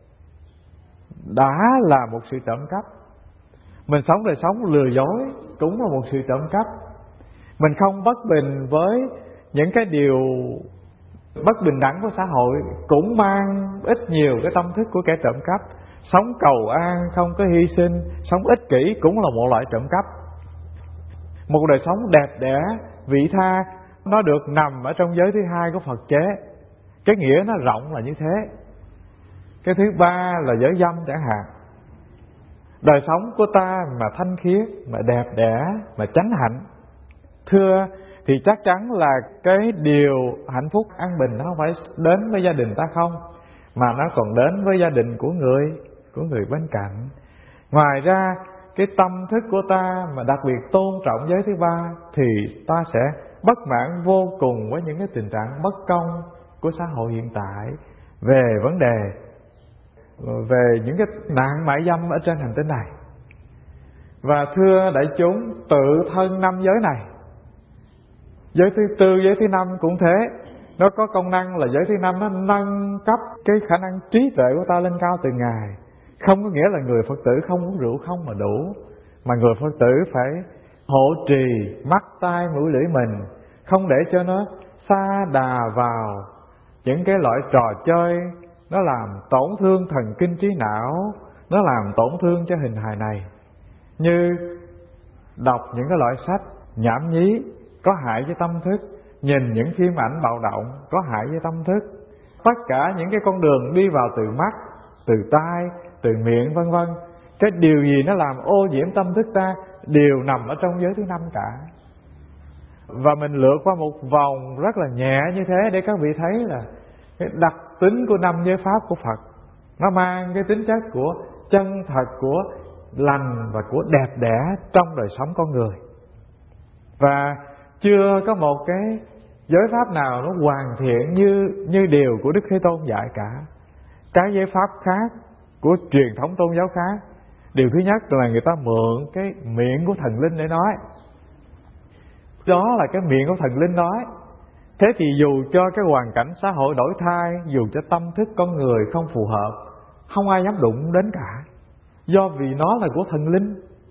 Speaker 1: đã là một sự trộm cắp. Mình sống đời sống lừa dối cũng là một sự trộm cắp. Mình không bất bình với những cái điều bất bình đẳng của xã hội cũng mang ít nhiều cái tâm thức của kẻ trộm cắp. Sống cầu an, không có hy sinh, sống ích kỷ cũng là một loại trộm cắp. Một đời sống đẹp đẽ, vị tha, nó được nằm ở trong giới thứ hai của Phật chế. Cái nghĩa nó rộng là như thế. Cái thứ ba là giới dâm chẳng hạn. Đời sống của ta mà thanh khiết, mà đẹp đẽ, mà chánh hạnh, thưa thì chắc chắn là cái điều hạnh phúc an bình nó không phải đến với gia đình ta không, mà nó còn đến với gia đình của người bên cạnh. Ngoài ra cái tâm thức của ta mà đặc biệt tôn trọng giới thứ ba, thì ta sẽ bất mãn vô cùng với những cái tình trạng bất công của xã hội hiện tại, về vấn đề, về những cái nạn mại dâm ở trên hành tinh này. Và thưa đại chúng, tự thân năm giới này, giới thứ tư, giới thứ năm cũng thế, nó có công năng là giới thứ năm nó nâng cấp cái khả năng trí tuệ của ta lên cao từng ngày. Không có nghĩa là người Phật tử không uống rượu không mà đủ, mà người Phật tử phải hộ trì mắt tai mũi lưỡi mình, không để cho nó sa đà vào những cái loại trò chơi nó làm tổn thương thần kinh trí não, nó làm tổn thương cho hình hài này, như đọc những cái loại sách nhảm nhí có hại với tâm thức, nhìn những phim ảnh bạo động có hại với tâm thức. Tất cả những cái con đường đi vào từ mắt, từ tai, từ miệng vân vân, cái điều gì nó làm ô nhiễm tâm thức ta đều nằm ở trong giới thứ năm cả. Và mình lượt qua một vòng rất là nhẹ như thế để các vị thấy là cái đặc tính của năm giới pháp của Phật, nó mang cái tính chất của chân thật, của lành và của đẹp đẽ trong đời sống con người. Và chưa có một cái giới pháp nào nó hoàn thiện như điều của Đức Thế Tôn dạy cả. Cái giới pháp khác của truyền thống tôn giáo khác, điều thứ nhất là người ta mượn cái miệng của thần linh để nói. Đó là cái miệng của thần linh nói. Thế thì dù cho cái hoàn cảnh xã hội đổi thay, dù cho tâm thức con người không phù hợp, không ai dám đụng đến cả, do vì nó là của thần linh,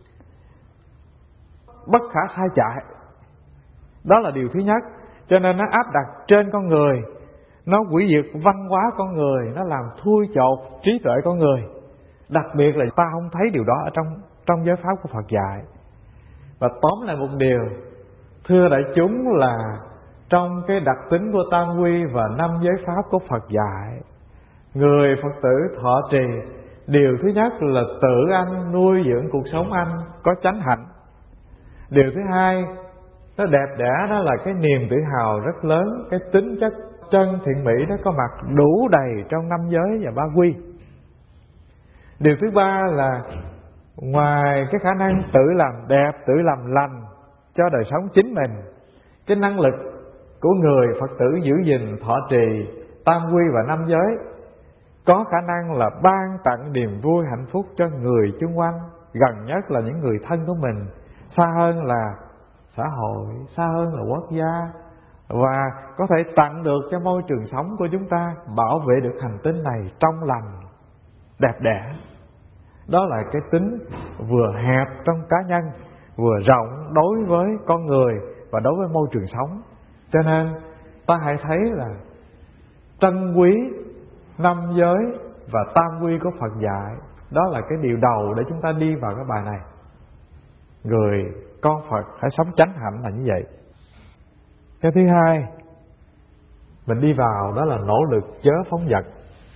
Speaker 1: bất khả sai chạy. Đó là điều thứ nhất. Cho nên nó áp đặt trên con người, nó hủy diệt văn hóa con người, nó làm thui chột trí tuệ con người. Đặc biệt là ta không thấy điều đó ở trong giới pháp của Phật dạy. Và tóm lại một điều, thưa đại chúng, là trong cái đặc tính của tam quy và năm giới pháp của Phật dạy, người Phật tử thọ trì, điều thứ nhất là tự anh nuôi dưỡng cuộc sống anh có chánh hạnh. Điều thứ hai, nó đẹp đẽ, đó là cái niềm tự hào rất lớn, cái tính chất chân thiện mỹ nó có mặt đủ đầy trong năm giới và ba quy. Điều thứ ba là ngoài cái khả năng tự làm đẹp, tự làm lành cho đời sống chính mình, cái năng lực của người Phật tử giữ gìn thọ trì tam quy và năm giới có khả năng là ban tặng niềm vui hạnh phúc cho người chung quanh, gần nhất là những người thân của mình, xa hơn là xã hội, xa hơn là quốc gia, và có thể tặng được cho môi trường sống của chúng ta, bảo vệ được hành tinh này trong lành, đẹp đẽ. Đó là cái tính vừa hẹp trong cá nhân, vừa rộng đối với con người và đối với môi trường sống. Cho nên ta hãy thấy là trân quý năm giới và tam quy của Phật dạy, đó là cái điều đầu để chúng ta đi vào cái bài này. Người con Phật hãy sống chánh hạnh là như vậy. Cái thứ hai mình đi vào đó là nỗ lực chớ phóng dật.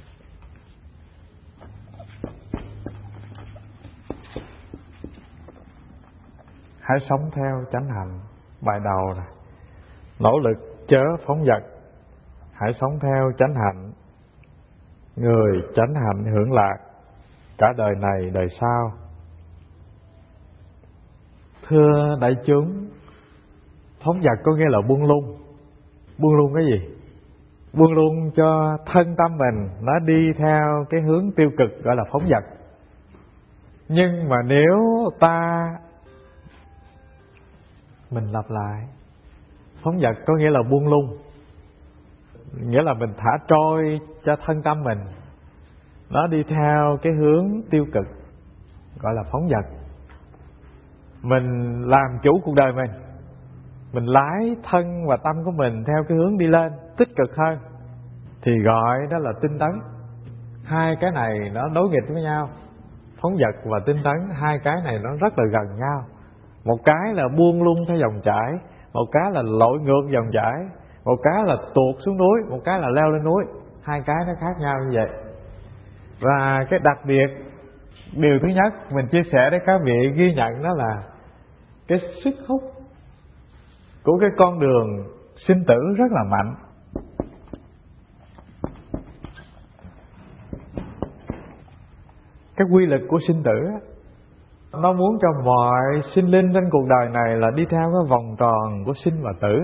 Speaker 1: Hãy sống theo chánh hạnh. Bài đầu này, nỗ lực chớ phóng dật, hãy sống theo chánh hạnh. Người chánh hạnh hưởng lạc cả đời này đời sau. Thưa đại chúng, phóng dật có nghĩa là buông lung. Buông lung cái gì? Buông lung cho thân tâm mình nó đi theo cái hướng tiêu cực, gọi là phóng dật. Nhưng mà nếu mình lặp lại, phóng dật có nghĩa là buông lung, nghĩa là mình thả trôi cho thân tâm mình nó đi theo cái hướng tiêu cực, gọi là phóng dật. Mình làm chủ cuộc đời mình lái thân và tâm của mình theo cái hướng đi lên, tích cực hơn, thì gọi đó là tinh tấn. Hai cái này nó đối nghịch với nhau. Phóng dật và tinh tấn, hai cái này nó rất là gần nhau. Một cái là buông lung theo dòng chảy, một cái là lội ngược dòng chảy, một cái là tuột xuống núi, một cái là leo lên núi. Hai cái nó khác nhau như vậy. Và cái đặc biệt, điều thứ nhất mình chia sẻ để các vị ghi nhận, đó là cái sức hút của cái con đường sinh tử rất là mạnh. Cái quy lực của sinh tử Nó muốn cho mọi sinh linh trên cuộc đời này là đi theo cái vòng tròn của sinh và tử.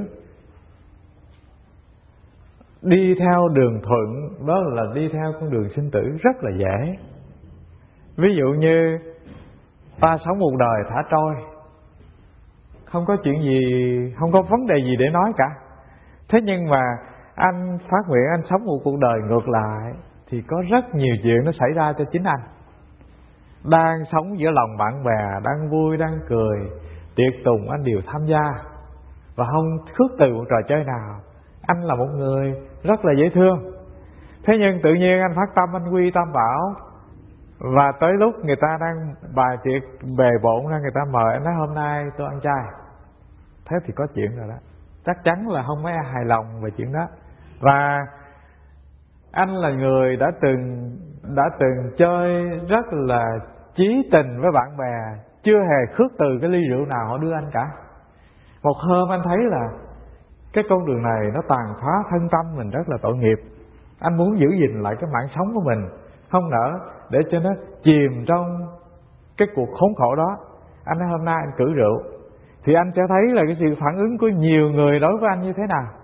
Speaker 1: Đi theo đường thuận đó là đi theo con đường sinh tử rất là dễ. Ví dụ như ta sống một đời thả trôi, không có chuyện gì, không có vấn đề gì để nói cả. Thế nhưng mà anh phát nguyện anh sống một cuộc đời ngược lại thì có rất nhiều chuyện nó xảy ra cho chính anh. Đang sống giữa lòng bạn bè, đang vui, đang cười, tiệc tùng anh đều tham gia và không khước từ một trò chơi nào. Anh là một người rất là dễ thương. Thế nhưng tự nhiên anh phát tâm anh quy Tam Bảo, và tới lúc người ta đang bài tiệc bề bộn ra, người ta mời anh nói hôm nay tôi ăn chay. Thế thì có chuyện rồi đó. Chắc chắn là không mấy ai hài lòng về chuyện đó. Và anh là người đã từng chơi rất là chí tình với bạn bè, chưa hề khước từ cái ly rượu nào họ đưa anh cả. Một hôm anh thấy là cái con đường này nó tàn phá thân tâm mình rất là tội nghiệp. Anh muốn giữ gìn lại cái mạng sống của mình, không nỡ để cho nó chìm trong cái cuộc khốn khổ đó. Anh nói hôm nay anh cử rượu, thì anh sẽ thấy là cái sự phản ứng của nhiều người đối với anh như thế nào.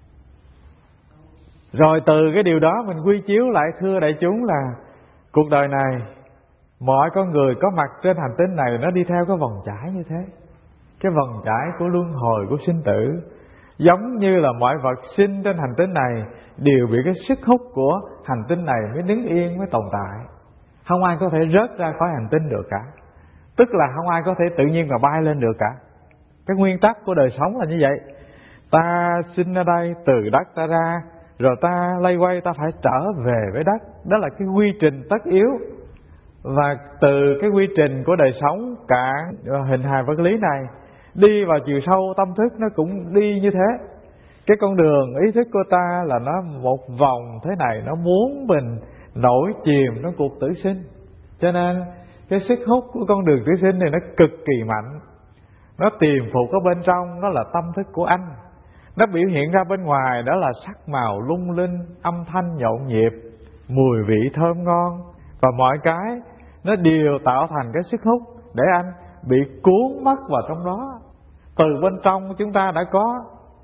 Speaker 1: Rồi từ cái điều đó mình quy chiếu lại, thưa đại chúng, là cuộc đời này mọi con người có mặt trên hành tinh này nó đi theo cái vòng chải như thế. Cái vòng chải của luân hồi, của sinh tử. Giống như là mọi vật sinh trên hành tinh này đều bị cái sức hút của hành tinh này mới đứng yên, mới tồn tại. Không ai có thể rớt ra khỏi hành tinh được cả. Tức là không ai có thể tự nhiên mà bay lên được cả. Cái nguyên tắc của đời sống là như vậy. Ta sinh ở đây, từ đất ta ra, rồi ta lay quay ta phải trở về với đất. Đó là cái quy trình tất yếu. Và từ cái quy trình của đời sống cả hình hài vật lý này đi vào chiều sâu tâm thức nó cũng đi như thế. Cái con đường ý thức của ta là nó một vòng thế này, nó muốn mình nổi chìm trong cuộc tử sinh. Cho nên cái sức hút của con đường tử sinh này nó cực kỳ mạnh. Nó tiềm phục ở bên trong, đó là tâm thức của anh. Nó biểu hiện ra bên ngoài, đó là sắc màu lung linh, âm thanh nhộn nhịp, mùi vị thơm ngon. Và mọi cái nó đều tạo thành cái sức hút để anh bị cuốn mất vào trong đó. Từ bên trong chúng ta đã có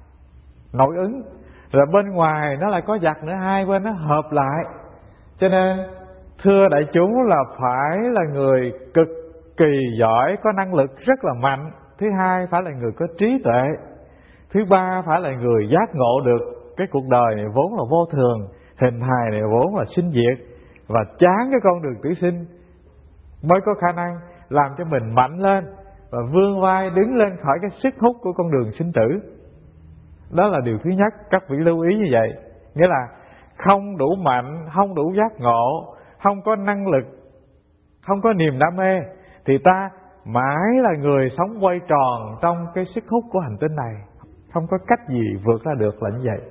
Speaker 1: nội ứng, rồi bên ngoài nó lại có giặc nữa, hai bên nó hợp lại. Cho nên thưa đại chúng là phải là người cực kỳ giỏi, có năng lực rất là mạnh. Thứ hai phải là người có trí tuệ. Thứ ba phải là người giác ngộ được cái cuộc đời này vốn là vô thường, hình hài này vốn là sinh diệt, và chán cái con đường tử sinh mới có khả năng làm cho mình mạnh lên và vươn vai đứng lên khỏi cái sức hút của con đường sinh tử. Đó là điều thứ nhất, các vị lưu ý như vậy. Nghĩa là không đủ mạnh, không đủ giác ngộ, không có năng lực, không có niềm đam mê, thì ta mãi là người sống quay tròn trong cái sức hút của hành tinh này. Không có cách gì vượt ra được là như vậy.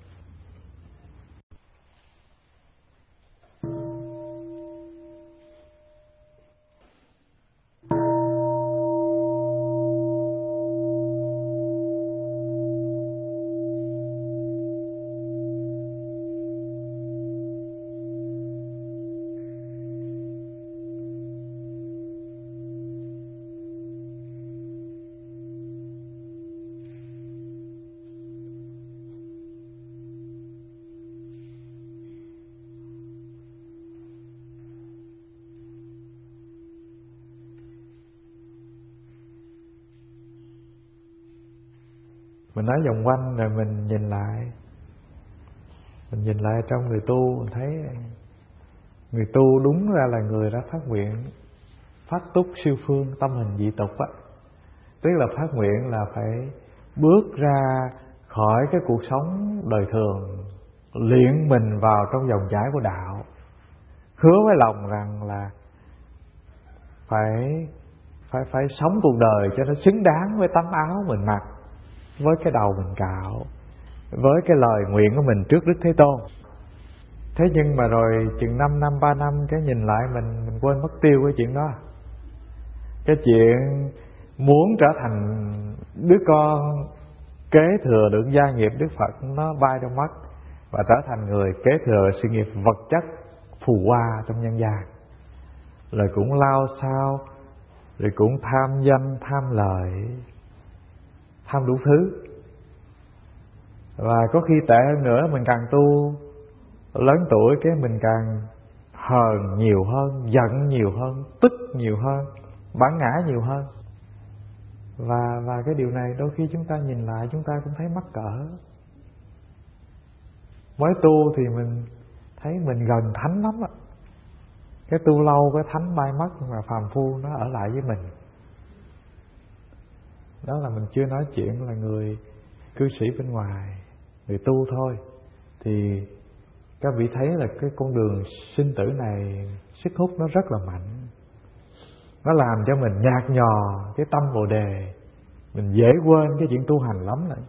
Speaker 1: Mình nói vòng quanh rồi mình nhìn lại. Mình nhìn lại trong người tu, mình thấy người tu đúng ra là người đã phát nguyện phát túc siêu phương, tâm hình dị tục á. Tức là phát nguyện là phải bước ra khỏi cái cuộc sống đời thường, luyện mình vào trong dòng chảy của đạo. Hứa với lòng rằng là phải sống cuộc đời cho nó xứng đáng với tấm áo mình mặc, với cái đầu mình cạo, với cái lời nguyện của mình trước Đức Thế Tôn. Thế nhưng mà rồi chừng 5 năm, 3 năm cái nhìn lại mình quên mất tiêu cái chuyện đó. Cái chuyện muốn trở thành đứa con kế thừa được gia nghiệp Đức Phật nó bay trong mắt, và trở thành người kế thừa sự nghiệp vật chất phù hoa trong nhân gian. Rồi cũng lao sao rồi cũng tham danh, tham lợi, tham đủ thứ. Và có khi tệ hơn nữa, mình càng tu lớn tuổi cái mình càng hờn nhiều hơn, giận nhiều hơn, tức nhiều hơn, bản ngã nhiều hơn. Và cái điều này đôi khi chúng ta nhìn lại chúng ta cũng thấy mắc cỡ. Mới tu thì mình thấy mình gần thánh lắm á. Cái tu lâu cái thánh bay mất, mà phàm phu nó ở lại với mình. Đó là mình chưa nói chuyện là người cư sĩ bên ngoài, người tu thôi. Thì các vị thấy là cái con đường sinh tử này sức hút nó rất là mạnh. Nó làm cho mình nhạt nhòa cái tâm Bồ Đề, mình dễ quên cái chuyện tu hành lắm này.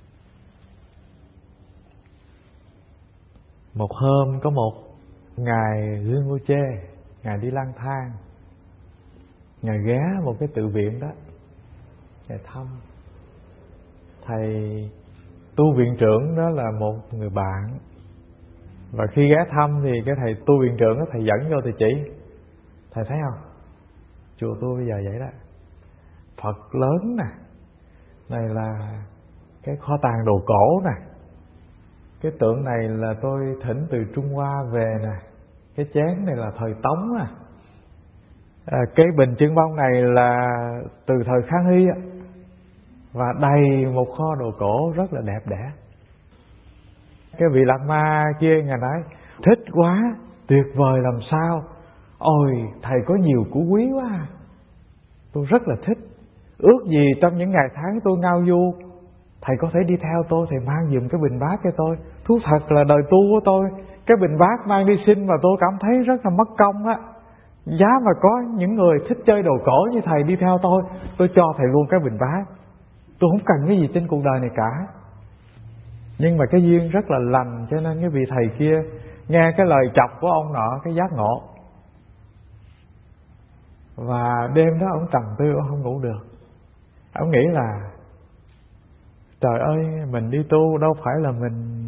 Speaker 1: Một hôm có một ngài Rinpoche, ngài đi lang thang, ngài ghé một cái tự viện đó, ngài thăm. Thầy tu viện trưởng đó là một người bạn. Và khi ghé thăm thì cái thầy tu viện trưởng đó, thầy dẫn vô thầy chỉ. Thầy thấy không, chùa tôi bây giờ vậy đó, Phật lớn nè, này là cái kho tàng đồ cổ nè, cái tượng này là tôi thỉnh từ Trung Hoa về nè, cái chén này là thời Tống nè, cái bình chân bông này là từ thời Khang Hy á, và đầy một kho đồ cổ rất là đẹp đẽ. Cái vị Lạt Ma kia ngài nói thích quá, tuyệt vời làm sao, ôi thầy có nhiều củ quý quá, tôi rất là thích. Ước gì trong những ngày tháng tôi ngao du, thầy có thể đi theo tôi, thầy mang giùm cái bình bát cho tôi. Thú thật là đời tu của tôi, cái bình bát mang đi xin mà tôi cảm thấy rất là mất công á. Giá mà có những người thích chơi đồ cổ như thầy đi theo tôi cho thầy luôn cái bình bát. Tôi không cần cái gì trên cuộc đời này cả. Nhưng mà cái duyên rất là lành, cho nên cái vị thầy kia nghe cái lời chọc của ông nọ, cái giác ngộ. Và đêm đó ông trầm tư, ông không ngủ được. Ông nghĩ là trời ơi, mình đi tu đâu phải là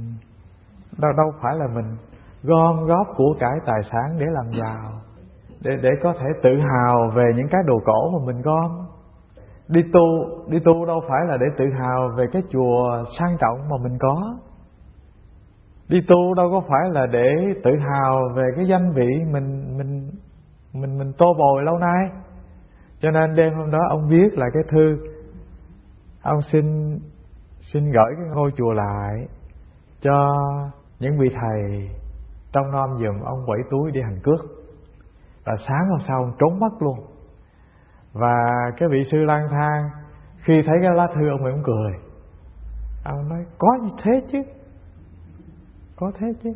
Speaker 1: mình gom góp của cải tài sản để làm giàu, để có thể tự hào về những cái đồ cổ mà mình gom. Đi tu đâu phải là để tự hào về cái chùa sang trọng mà mình có. Đi tu đâu có phải là để tự hào về cái danh vị mình tô bồi lâu nay. Cho nên đêm hôm đó ông viết lại cái thư, ông xin gửi cái ngôi chùa lại cho những vị thầy trông nom giùm ông quẩy túi đi hành cước. Và sáng hôm sau ông trốn mất luôn. Và cái vị sư lang thang khi thấy cái lá thư ông ấy cũng cười. Ông nói có như thế chứ, có thế chứ.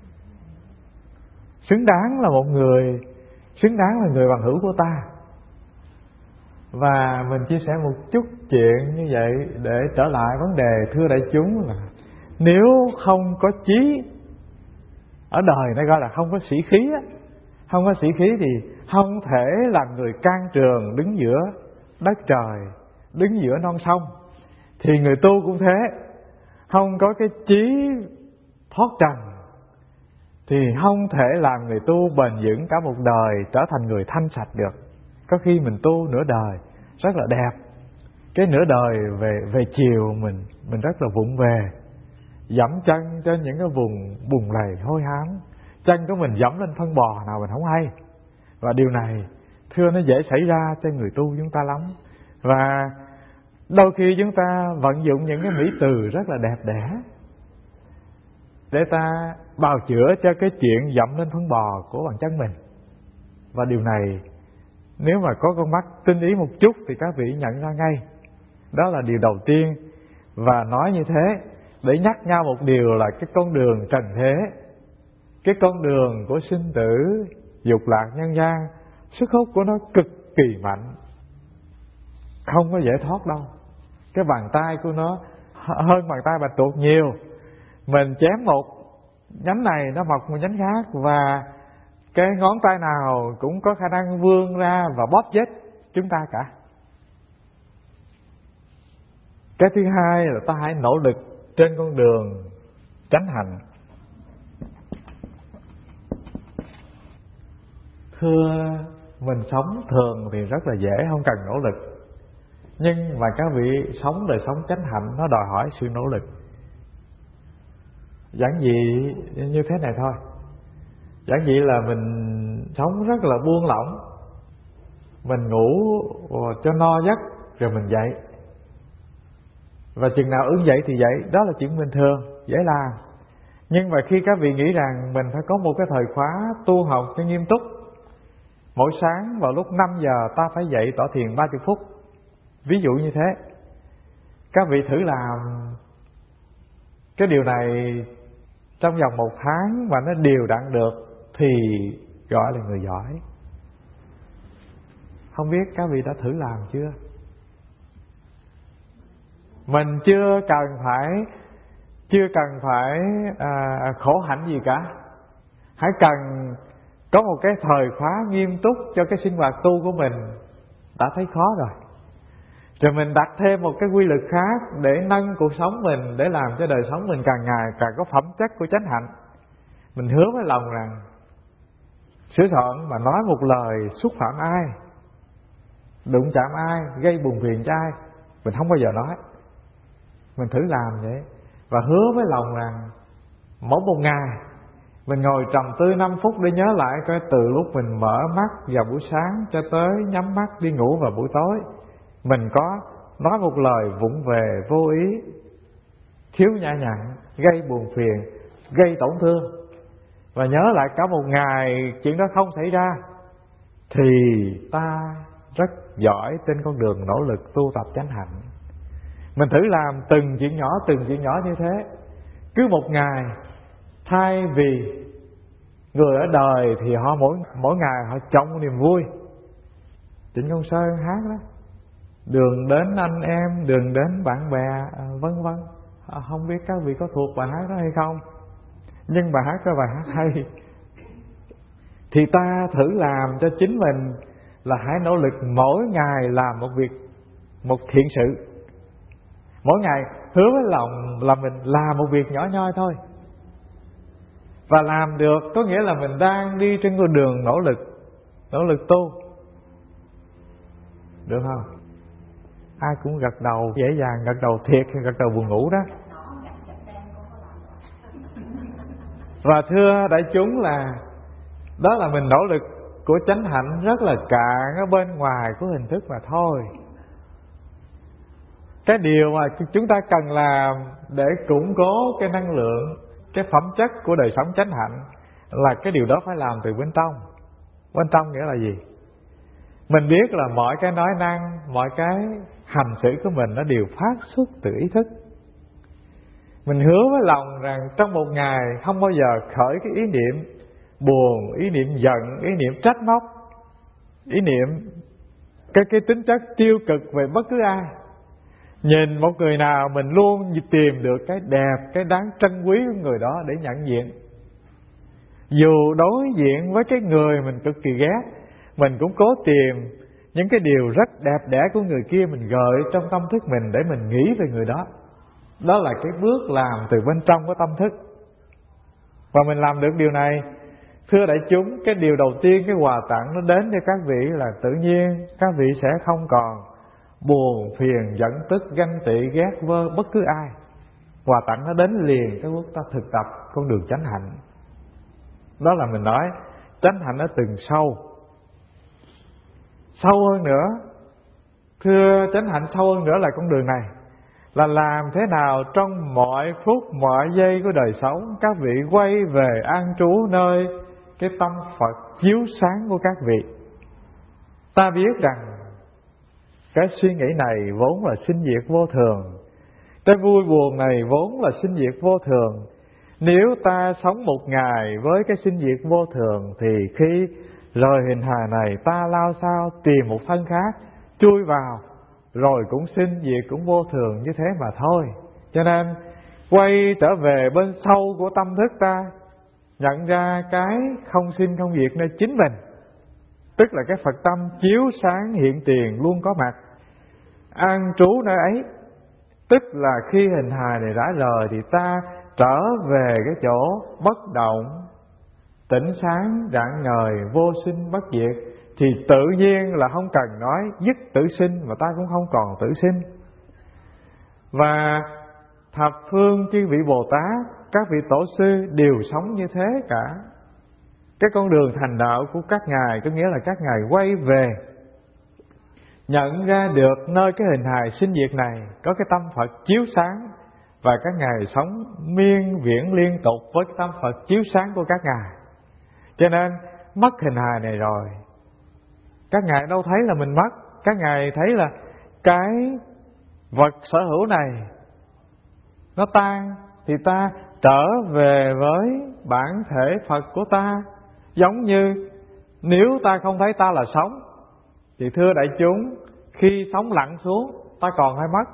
Speaker 1: Xứng đáng là người bằng hữu của ta. Và mình chia sẻ một chút chuyện như vậy để trở lại vấn đề, thưa đại chúng, là nếu không có chí ở đời, nó gọi là không có sĩ khí á, không có sĩ khí thì không thể làm người can trường đứng giữa đất trời, đứng giữa non sông. Thì người tu cũng thế, không có cái chí thoát trần thì không thể làm người tu bền vững cả một đời, trở thành người thanh sạch được. Có khi mình tu nửa đời rất là đẹp, cái nửa đời về chiều mình rất là vụng về, dẫm chân trên những cái vùng bùn lầy hôi hám, chân của mình dẫm lên phân bò nào mình không hay. Và điều này thưa nó dễ xảy ra cho người tu chúng ta lắm. Và đôi khi chúng ta vận dụng những cái mỹ từ rất là đẹp đẽ để ta bào chữa cho cái chuyện dẫm lên phân bò của bàn chân mình. Và điều này nếu mà có con mắt tinh ý một chút thì các vị nhận ra ngay. Đó là điều đầu tiên. Và nói như thế để nhắc nhau một điều là cái con đường trần thế, cái con đường của sinh tử, dục lạc nhân gian, sức hút của nó cực kỳ mạnh, không có dễ thoát đâu. Cái bàn tay của nó hơn bàn tay bạch tuộc nhiều. Mình chém một nhánh này nó mọc một nhánh khác, và cái ngón tay nào cũng có khả năng vươn ra và bóp chết chúng ta cả. Cái thứ hai là ta hãy nỗ lực trên con đường chánh hạnh. Thưa Mình sống thường thì rất là dễ, không cần nỗ lực. Nhưng mà các vị sống đời sống chánh hạnh nó đòi hỏi sự nỗ lực. Giản dị như thế này thôi. Giản dị là mình sống rất là buông lỏng. Mình ngủ cho no giấc rồi mình dậy. Và chừng nào ứng dậy thì dậy, đó là chuyện bình thường, dễ làm. Nhưng mà khi các vị nghĩ rằng mình phải có một cái thời khóa tu học cho nghiêm túc, mỗi sáng vào lúc 5 giờ ta phải dậy tọa thiền 30 phút, ví dụ như thế, các vị thử làm cái điều này trong vòng 1 tháng mà nó đều đặn được thì gọi là người giỏi. Không biết các vị đã thử làm chưa? Mình chưa cần phải khổ hạnh gì cả. Hãy cần có một cái thời khóa nghiêm túc cho cái sinh hoạt tu của mình đã thấy khó rồi. Rồi mình đặt thêm một cái quy luật khác để nâng cuộc sống mình, để làm cho đời sống mình càng ngày càng có phẩm chất của chánh hạnh. Mình hứa với lòng rằng sửa soạn mà nói một lời xúc phạm ai, đụng chạm ai, gây buồn phiền cho ai, mình không bao giờ nói. Mình thử làm vậy. Và hứa với lòng rằng mỗi một ngày mình ngồi trầm tư 5 phút để nhớ lại coi từ lúc mình mở mắt vào buổi sáng cho tới nhắm mắt đi ngủ vào buổi tối, mình có nói một lời vụng về vô ý, thiếu nhã nhặn, gây buồn phiền, gây tổn thương. Và nhớ lại cả một ngày chuyện đó không xảy ra thì ta rất giỏi trên con đường nỗ lực tu tập chánh hạnh. Mình thử làm từng chuyện nhỏ như thế. Cứ một ngày, thay vì người ở đời thì họ mỗi ngày họ trông niềm vui. Trịnh Công Sơn hát đó, đường đến anh em, đường đến bạn bè, vân vân. Không biết các vị có thuộc bài hát đó hay không, nhưng bài hát có bài hát hay. Thì ta thử làm cho chính mình là hãy nỗ lực mỗi ngày làm một việc, một thiện sự. Mỗi ngày hứa với lòng là mình làm một việc nhỏ nhoi thôi. Và làm được có nghĩa là mình đang đi trên con đường nỗ lực tu. Được không? Ai cũng gật đầu dễ dàng, gật đầu thiệt hay gật đầu buồn ngủ đó. Và thưa đại chúng là đó là mình nỗ lực của chánh hạnh rất là cạn ở bên ngoài của hình thức mà thôi. Cái điều mà chúng ta cần làm để củng cố cái năng lượng, cái phẩm chất của đời sống chánh hạnh là cái điều đó phải làm từ bên trong. Bên trong nghĩa là gì? Mình biết là mọi cái nói năng, mọi cái hành xử của mình nó đều phát xuất từ ý thức. Mình hứa với lòng rằng trong một ngày không bao giờ khởi cái ý niệm buồn, ý niệm giận, ý niệm trách móc, ý niệm cái tính chất tiêu cực về bất cứ ai. Nhìn một người nào mình luôn tìm được cái đẹp, cái đáng trân quý của người đó để nhận diện. Dù đối diện với cái người mình cực kỳ ghét, mình cũng cố tìm những cái điều rất đẹp đẽ của người kia, mình gợi trong tâm thức mình để mình nghĩ về người đó. Đó là cái bước làm từ bên trong của tâm thức. Và mình làm được điều này, thưa đại chúng, cái điều đầu tiên, cái quà tặng nó đến cho các vị là tự nhiên các vị sẽ không còn buồn, phiền, giận tức, ganh tị, ghét vơ bất cứ ai. Quà tặng nó đến liền cái lúc ta thực tập con đường chánh hạnh. Đó là mình nói chánh hạnh ở từng sâu. Sâu hơn nữa, thưa chánh hạnh sâu hơn nữa là con đường này là làm thế nào trong mọi phút, mọi giây của đời sống các vị quay về an trú nơi cái tâm Phật chiếu sáng của các vị. Ta biết rằng cái suy nghĩ này vốn là sinh diệt vô thường, cái vui buồn này vốn là sinh diệt vô thường. Nếu ta sống một ngày với cái sinh diệt vô thường thì khi rời hình hài này ta lao sao tìm một thân khác chui vào, rồi cũng sinh diệt cũng vô thường như thế mà thôi. Cho nên quay trở về bên sâu của tâm thức ta, nhận ra cái không sinh không diệt nơi chính mình, tức là cái Phật tâm chiếu sáng hiện tiền luôn có mặt, an trú nơi ấy. Tức là khi hình hài này rã rời thì ta trở về cái chỗ bất động, tỉnh sáng rạng ngời, vô sinh bất diệt, thì tự nhiên là không cần nói dứt tử sinh, mà ta cũng không còn tử sinh. Và thập phương chư vị Bồ Tát, các vị tổ sư đều sống như thế cả. Cái con đường thành đạo của các ngài có nghĩa là các ngài quay về, nhận ra được nơi cái hình hài sinh diệt này có cái tâm Phật chiếu sáng, và các ngài sống miên viễn liên tục với cái tâm Phật chiếu sáng của các ngài. Cho nên mất hình hài này rồi, các ngài đâu thấy là mình mất. Các ngài thấy là cái vật sở hữu này nó tan, thì ta trở về với bản thể Phật của ta. Giống như nếu ta không thấy ta là sống, thì thưa đại chúng, khi sóng lặn xuống ta còn hay mất?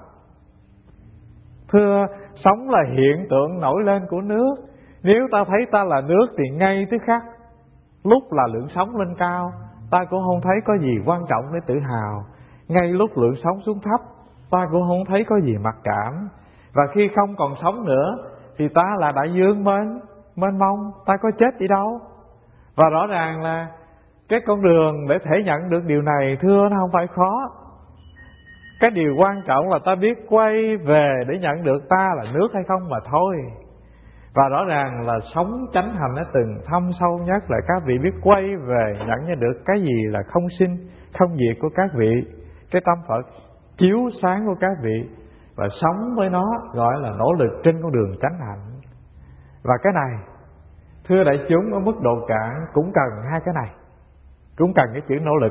Speaker 1: Thưa, sóng là hiện tượng nổi lên của nước. Nếu ta thấy ta là nước thì ngay tức khắc, lúc là lượng sóng lên cao, ta cũng không thấy có gì quan trọng để tự hào. Ngay lúc lượng sóng xuống thấp, ta cũng không thấy có gì mặc cảm. Và khi không còn sống nữa thì ta là đại dương mênh mông, ta có chết đi đâu. Và rõ ràng là cái con đường để thể nhận được điều này, thưa, nó không phải khó. Cái điều quan trọng là ta biết quay về để nhận được ta là nước hay không mà thôi. Và rõ ràng là sống chánh hành nó từng thâm sâu nhất là các vị biết quay về nhận ra được cái gì là không sinh, không diệt của các vị, cái tâm Phật chiếu sáng của các vị, và sống với nó gọi là nỗ lực trên con đường chánh hạnh. Và cái này, thưa đại chúng, ở mức độ cạn cũng cần hai cái này, cũng cần cái chữ nỗ lực.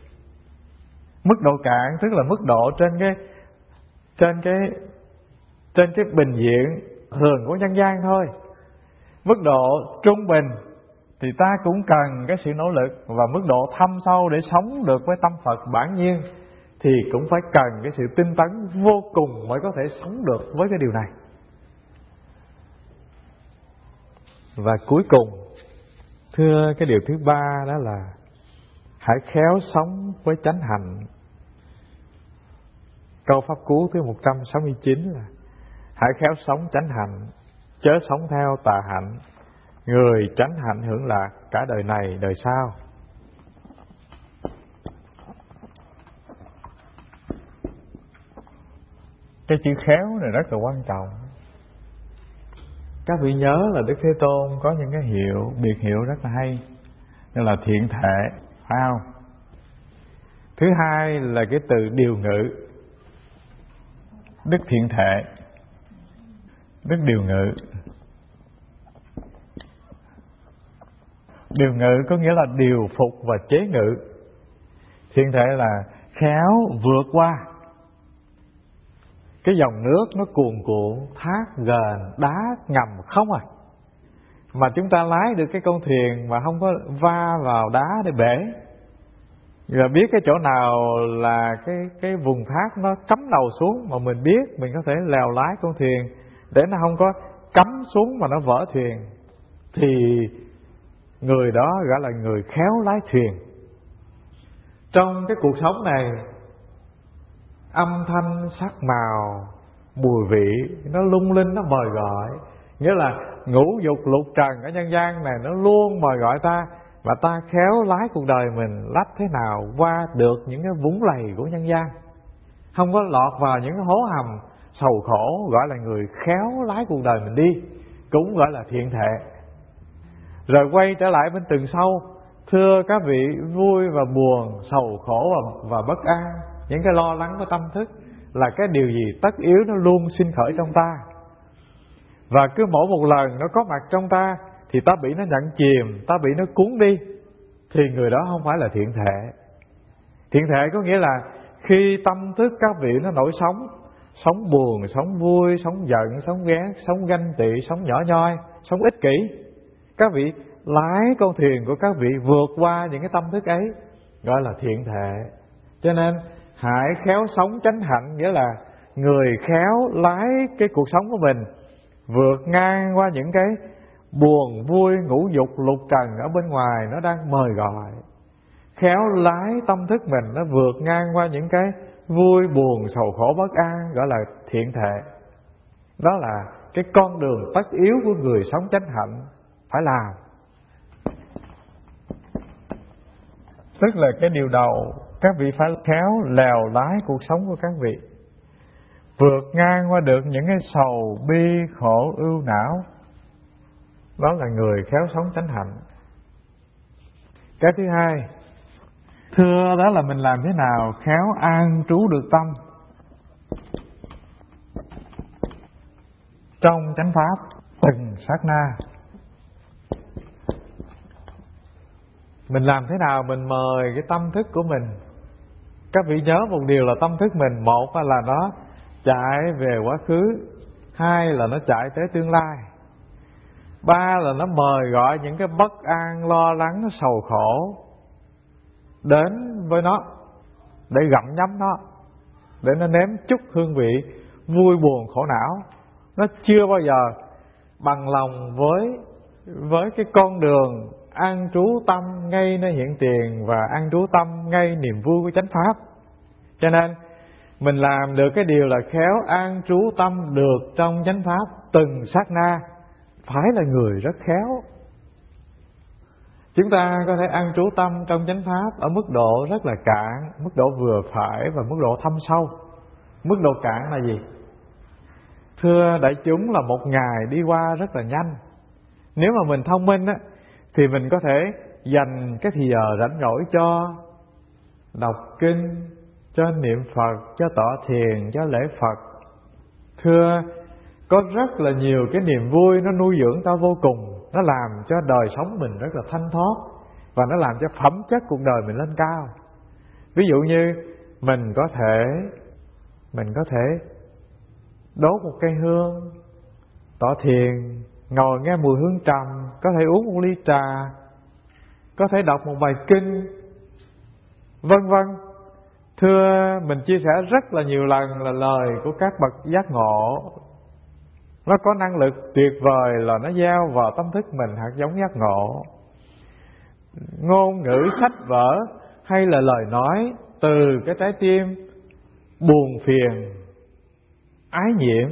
Speaker 1: Mức độ cạn tức là mức độ trên cái bình diện thường của nhân gian thôi. Mức độ trung bình thì ta cũng cần cái sự nỗ lực, và mức độ thâm sâu để sống được với tâm Phật bản nhiên thì cũng phải cần cái sự tinh tấn vô cùng mới có thể sống được với cái điều này. Và cuối cùng, thưa, cái điều thứ ba đó là hãy khéo sống với chánh hạnh. Câu pháp cú thứ 169 là hãy khéo sống chánh hạnh, chớ sống theo tà hạnh. Người chánh hạnh hưởng lạc cả đời này đời sau. Cái chữ khéo này rất là quan trọng. Các vị nhớ là Đức Thế Tôn có những cái biệt hiệu rất là hay, như là thiện thệ, phải không? Thứ hai là cái từ điều ngự. Đức thiện thệ, đức điều ngự. Điều ngự có nghĩa là điều phục và chế ngự. Thiện thệ là khéo vượt qua cái dòng nước nó cuồn cuộn, thác, ghềnh, đá, ngầm không à. Mà chúng ta lái được cái con thuyền mà không có va vào đá để bể. Và biết cái chỗ nào là cái vùng thác nó cắm đầu xuống, mà mình biết mình có thể lèo lái con thuyền để nó không có cắm xuống mà nó vỡ thuyền, thì người đó gọi là người khéo lái thuyền. Trong cái cuộc sống này, âm thanh, sắc màu, mùi vị nó lung linh, nó mời gọi. Nghĩa là ngũ dục lục trần ở nhân gian này nó luôn mời gọi ta, và ta khéo lái cuộc đời mình lách thế nào qua được những cái vũng lầy của nhân gian, không có lọt vào những cái hố hầm sầu khổ, gọi là người khéo lái cuộc đời mình đi, cũng gọi là thiện thệ. Rồi quay trở lại bên tầng sâu, thưa các vị, vui và buồn, sầu khổ và bất an, những cái lo lắng của tâm thức là cái điều gì tất yếu nó luôn sinh khởi trong ta. Và cứ mỗi một lần nó có mặt trong ta thì ta bị nó nhận chìm, ta bị nó cuốn đi, thì người đó không phải là thiện thệ. Thiện thệ có nghĩa là khi tâm thức các vị nó nổi sóng, sống buồn, sống vui, sống giận, sống ghét, sống ganh tị, sống nhỏ nhoi, sống ích kỷ, các vị lái con thuyền của các vị vượt qua những cái tâm thức ấy, gọi là thiện thệ. Cho nên hãy khéo sống chánh hạnh, nghĩa là người khéo lái cái cuộc sống của mình vượt ngang qua những cái buồn vui ngũ dục lục trần ở bên ngoài nó đang mời gọi. Khéo lái tâm thức mình nó vượt ngang qua những cái vui buồn sầu khổ bất an, gọi là thiện thệ. Đó là cái con đường tất yếu của người sống chánh hạnh phải làm. Tức là cái điều đầu, các vị phải khéo lèo lái cuộc sống của các vị, vượt ngang qua được những cái sầu bi khổ ưu não. Đó là người khéo sống chánh hạnh. Cái thứ hai, thưa, đó là mình làm thế nào khéo an trú được tâm trong chánh pháp từng sát na. Mình làm thế nào mình mời cái tâm thức của mình. Các vị nhớ một điều là tâm thức mình, một là nó chạy về quá khứ, hai là nó chạy tới tương lai, ba là nó mời gọi những cái bất an, lo lắng, sầu khổ đến với nó để gặm nhấm nó, để nó nếm chút hương vị vui buồn khổ não. Nó chưa bao giờ bằng lòng với cái con đường an trú tâm ngay nơi hiện tiền và an trú tâm ngay niềm vui của chánh pháp. Cho nên mình làm được cái điều là khéo an trú tâm được trong chánh pháp từng sát na, phải là người rất khéo. Chúng ta có thể an trú tâm trong chánh pháp ở mức độ rất là cạn, mức độ vừa phải và mức độ thâm sâu. Mức độ cạn là gì? Thưa đại chúng, là một ngày đi qua rất là nhanh. Nếu mà mình thông minh á, thì mình có thể dành cái thì giờ rảnh rỗi cho đọc kinh, cho niệm Phật, cho tọa thiền, cho lễ Phật. Thưa, có rất là nhiều cái niềm vui nó nuôi dưỡng ta vô cùng. Nó làm cho đời sống mình rất là thanh thoát, và nó làm cho phẩm chất cuộc đời mình lên cao. Ví dụ như mình có thể đốt một cây hương, tọa thiền, ngồi nghe mùi hương trầm, có thể uống một ly trà, có thể đọc một bài kinh, vân vân. Thưa, mình chia sẻ rất là nhiều lần là lời của các bậc giác ngộ, nó có năng lực tuyệt vời là nó gieo vào tâm thức mình hạt giống giác ngộ. Ngôn ngữ, sách vở hay là lời nói từ cái trái tim buồn phiền, ái nhiễm,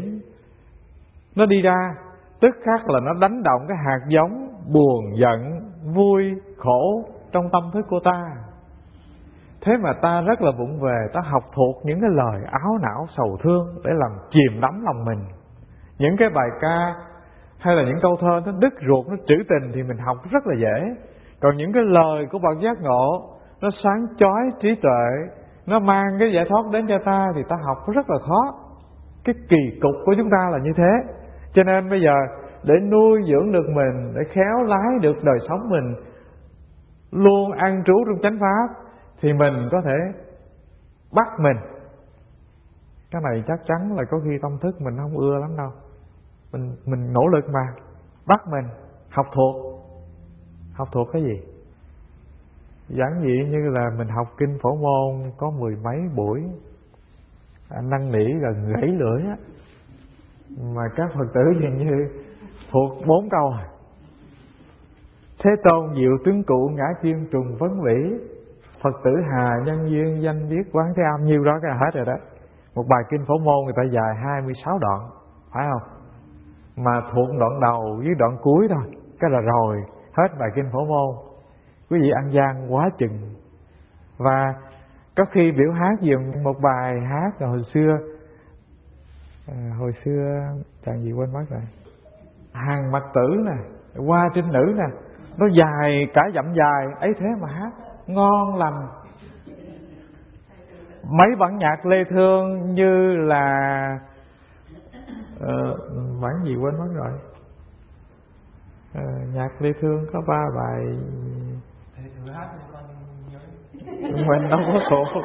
Speaker 1: nó đi ra, tức khắc là nó đánh động cái hạt giống buồn, giận, vui, khổ trong tâm thức của ta. Thế mà ta rất là vụng về, ta học thuộc những cái lời áo não sầu thương để làm chìm đắm lòng mình. Những cái bài ca hay là những câu thơ nó đứt ruột, nó trữ tình thì mình học rất là dễ. Còn những cái lời của bậc giác ngộ, nó sáng chói trí tuệ, nó mang cái giải thoát đến cho ta, thì ta học rất là khó. Cái kỳ cục của chúng ta là như thế. Cho nên bây giờ để nuôi dưỡng được mình, để khéo lái được đời sống mình luôn an trú trong chánh pháp, thì mình có thể bắt mình. Cái này chắc chắn là có khi tâm thức mình không ưa lắm đâu. Mình nỗ lực mà bắt mình học thuộc. Học thuộc cái gì? Giản dị như là mình học kinh Phổ Môn có 10 mấy buổi, năn nỉ gần gãy lưỡi á, mà các Phật tử dường như thuộc 4 câu. Thế Tôn diệu tướng cụ, ngã chim trùng vấn vĩ, Phật tử hà nhân duyên, danh viết quán thế âm. Nhiêu đó cái là hết rồi đó. Một bài kinh Phổ Môn người ta dài 26 đoạn, phải không? Mà thuộc đoạn đầu với đoạn cuối thôi, cái là rồi, hết bài kinh Phổ Môn. Quý vị ăn gian quá chừng. Và có khi biểu hát dùm một bài hát là hồi xưa chàng gì quên mất rồi, Hàng Mặc Tử nè, Hoa Trinh Nữ nè, nó dài cả dặm dài ấy, thế mà hát ngon lành. Mấy bản nhạc Lê Thương như là bản gì quên mất rồi. Nhạc Lê Thương có 3 bài mình đâu có thuộc.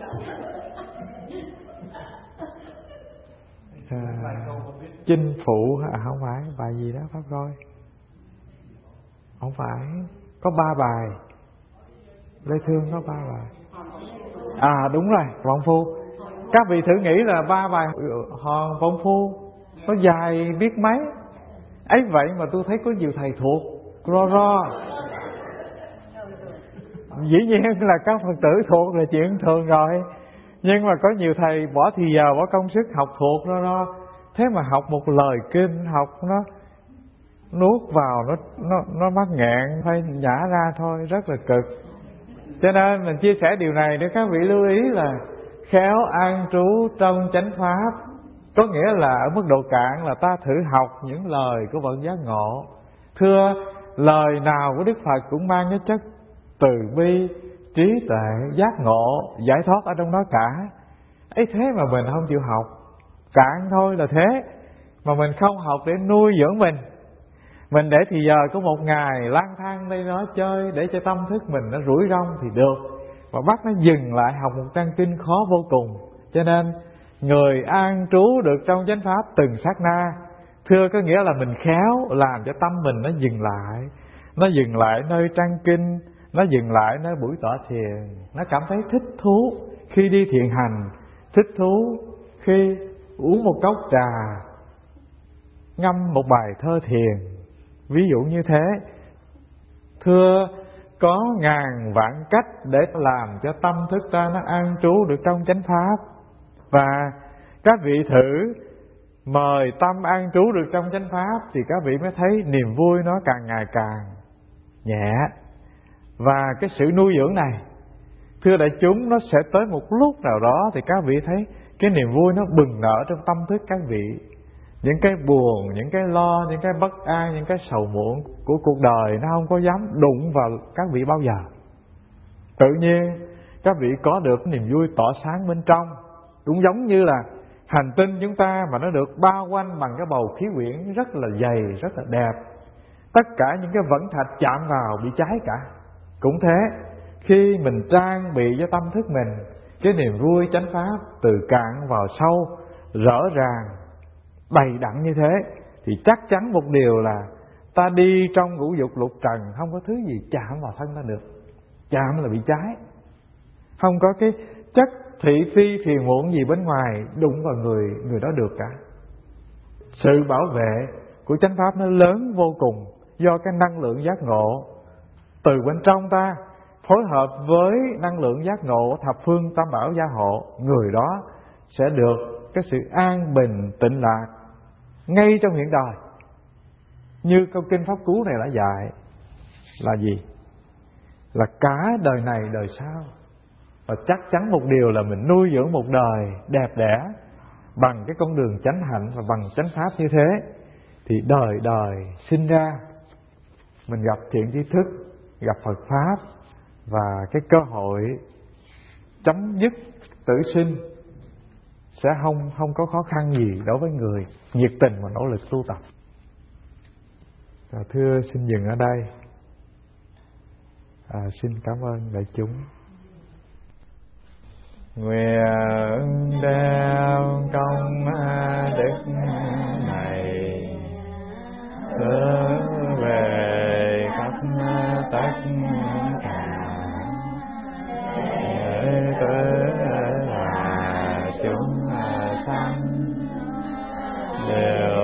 Speaker 1: Chinh Phụ không phải, bài gì đó Pháp coi. Không phải, có 3 bài. Lê Thương có 3 bài. À đúng rồi, Vọng Phu. Các vị thử nghĩ là 3 bài Hòn Vọng Phu nó dài biết mấy. Ấy vậy mà tôi thấy có nhiều thầy thuộc ro. Dĩ nhiên là các Phật tử thuộc là chuyện thường rồi, nhưng mà có nhiều thầy bỏ thì giờ, bỏ công sức học thuộc ro. Thế mà học một lời kinh, học nó nuốt vào, nó mắc nghẹn, phải nhả ra thôi, rất là cực. Cho nên mình chia sẻ điều này để các vị lưu ý là khéo an trú trong chánh pháp, có nghĩa là ở mức độ cạn là ta thử học những lời của bậc giác ngộ. Thưa, lời nào của Đức Phật cũng mang cái chất từ bi, trí tuệ, giác ngộ, giải thoát ở trong đó cả. Ấy thế mà mình không chịu học, cạn thôi là thế, mà mình không học để nuôi dưỡng mình để thì giờ có một ngày lang thang đây đó chơi để cho tâm thức mình nó rủi rong thì được, mà bắt nó dừng lại học một trang kinh khó vô cùng. Cho nên người an trú được trong chánh pháp từng sát na, thưa có nghĩa là mình khéo làm cho tâm mình nó dừng lại nơi trang kinh, nó dừng lại nơi buổi tọa thiền, nó cảm thấy thích thú khi đi thiền hành, thích thú khi uống một cốc trà, ngâm một bài thơ thiền, ví dụ như thế. Thưa, có ngàn vạn cách để làm cho tâm thức ta nó an trú được trong chánh pháp. Và các vị thử mời tâm an trú được trong chánh pháp thì các vị mới thấy niềm vui nó càng ngày càng nhẹ. Và cái sự nuôi dưỡng này, thưa đại chúng, nó sẽ tới một lúc nào đó thì các vị thấy cái niềm vui nó bừng nở trong tâm thức các vị. Những cái buồn, những cái lo, những cái bất an, những cái sầu muộn của cuộc đời nó không có dám đụng vào các vị bao giờ. Tự nhiên các vị có được niềm vui tỏa sáng bên trong. Cũng giống như là hành tinh chúng ta mà nó được bao quanh bằng cái bầu khí quyển rất là dày, rất là đẹp. Tất cả những cái vẫn thạch chạm vào bị cháy cả. Cũng thế, khi mình trang bị cho tâm thức mình cái niềm vui chánh pháp từ cạn vào sâu, rõ ràng, đầy đặn như thế, thì chắc chắn một điều là ta đi trong ngũ dục lục trần không có thứ gì chạm vào thân ta được. Chạm là bị cháy. Không có cái chất thị phi phiền muộn gì bên ngoài đụng vào người đó được cả. Sự bảo vệ của chánh pháp nó lớn vô cùng, do cái năng lượng giác ngộ từ bên trong ta phối hợp với năng lượng giác ngộ thập phương tam bảo gia hộ, người đó sẽ được cái sự an bình tịnh lạc ngay trong hiện đời. Như câu kinh Pháp Cú này đã dạy là gì? Là cả đời này đời sau. Và chắc chắn một điều là mình nuôi dưỡng một đời đẹp đẽ bằng cái con đường chánh hạnh và bằng chánh pháp như thế, thì đời đời sinh ra mình gặp thiện tri thức, gặp Phật pháp, và cái cơ hội chấm dứt tử sinh sẽ không có khó khăn gì đối với người nhiệt tình và nỗ lực tu tập. Thưa, xin dừng ở đây. Xin cảm ơn đại chúng. Nguyện đem công đức này hướng về khắp tất cả để tới là chúng sanh đều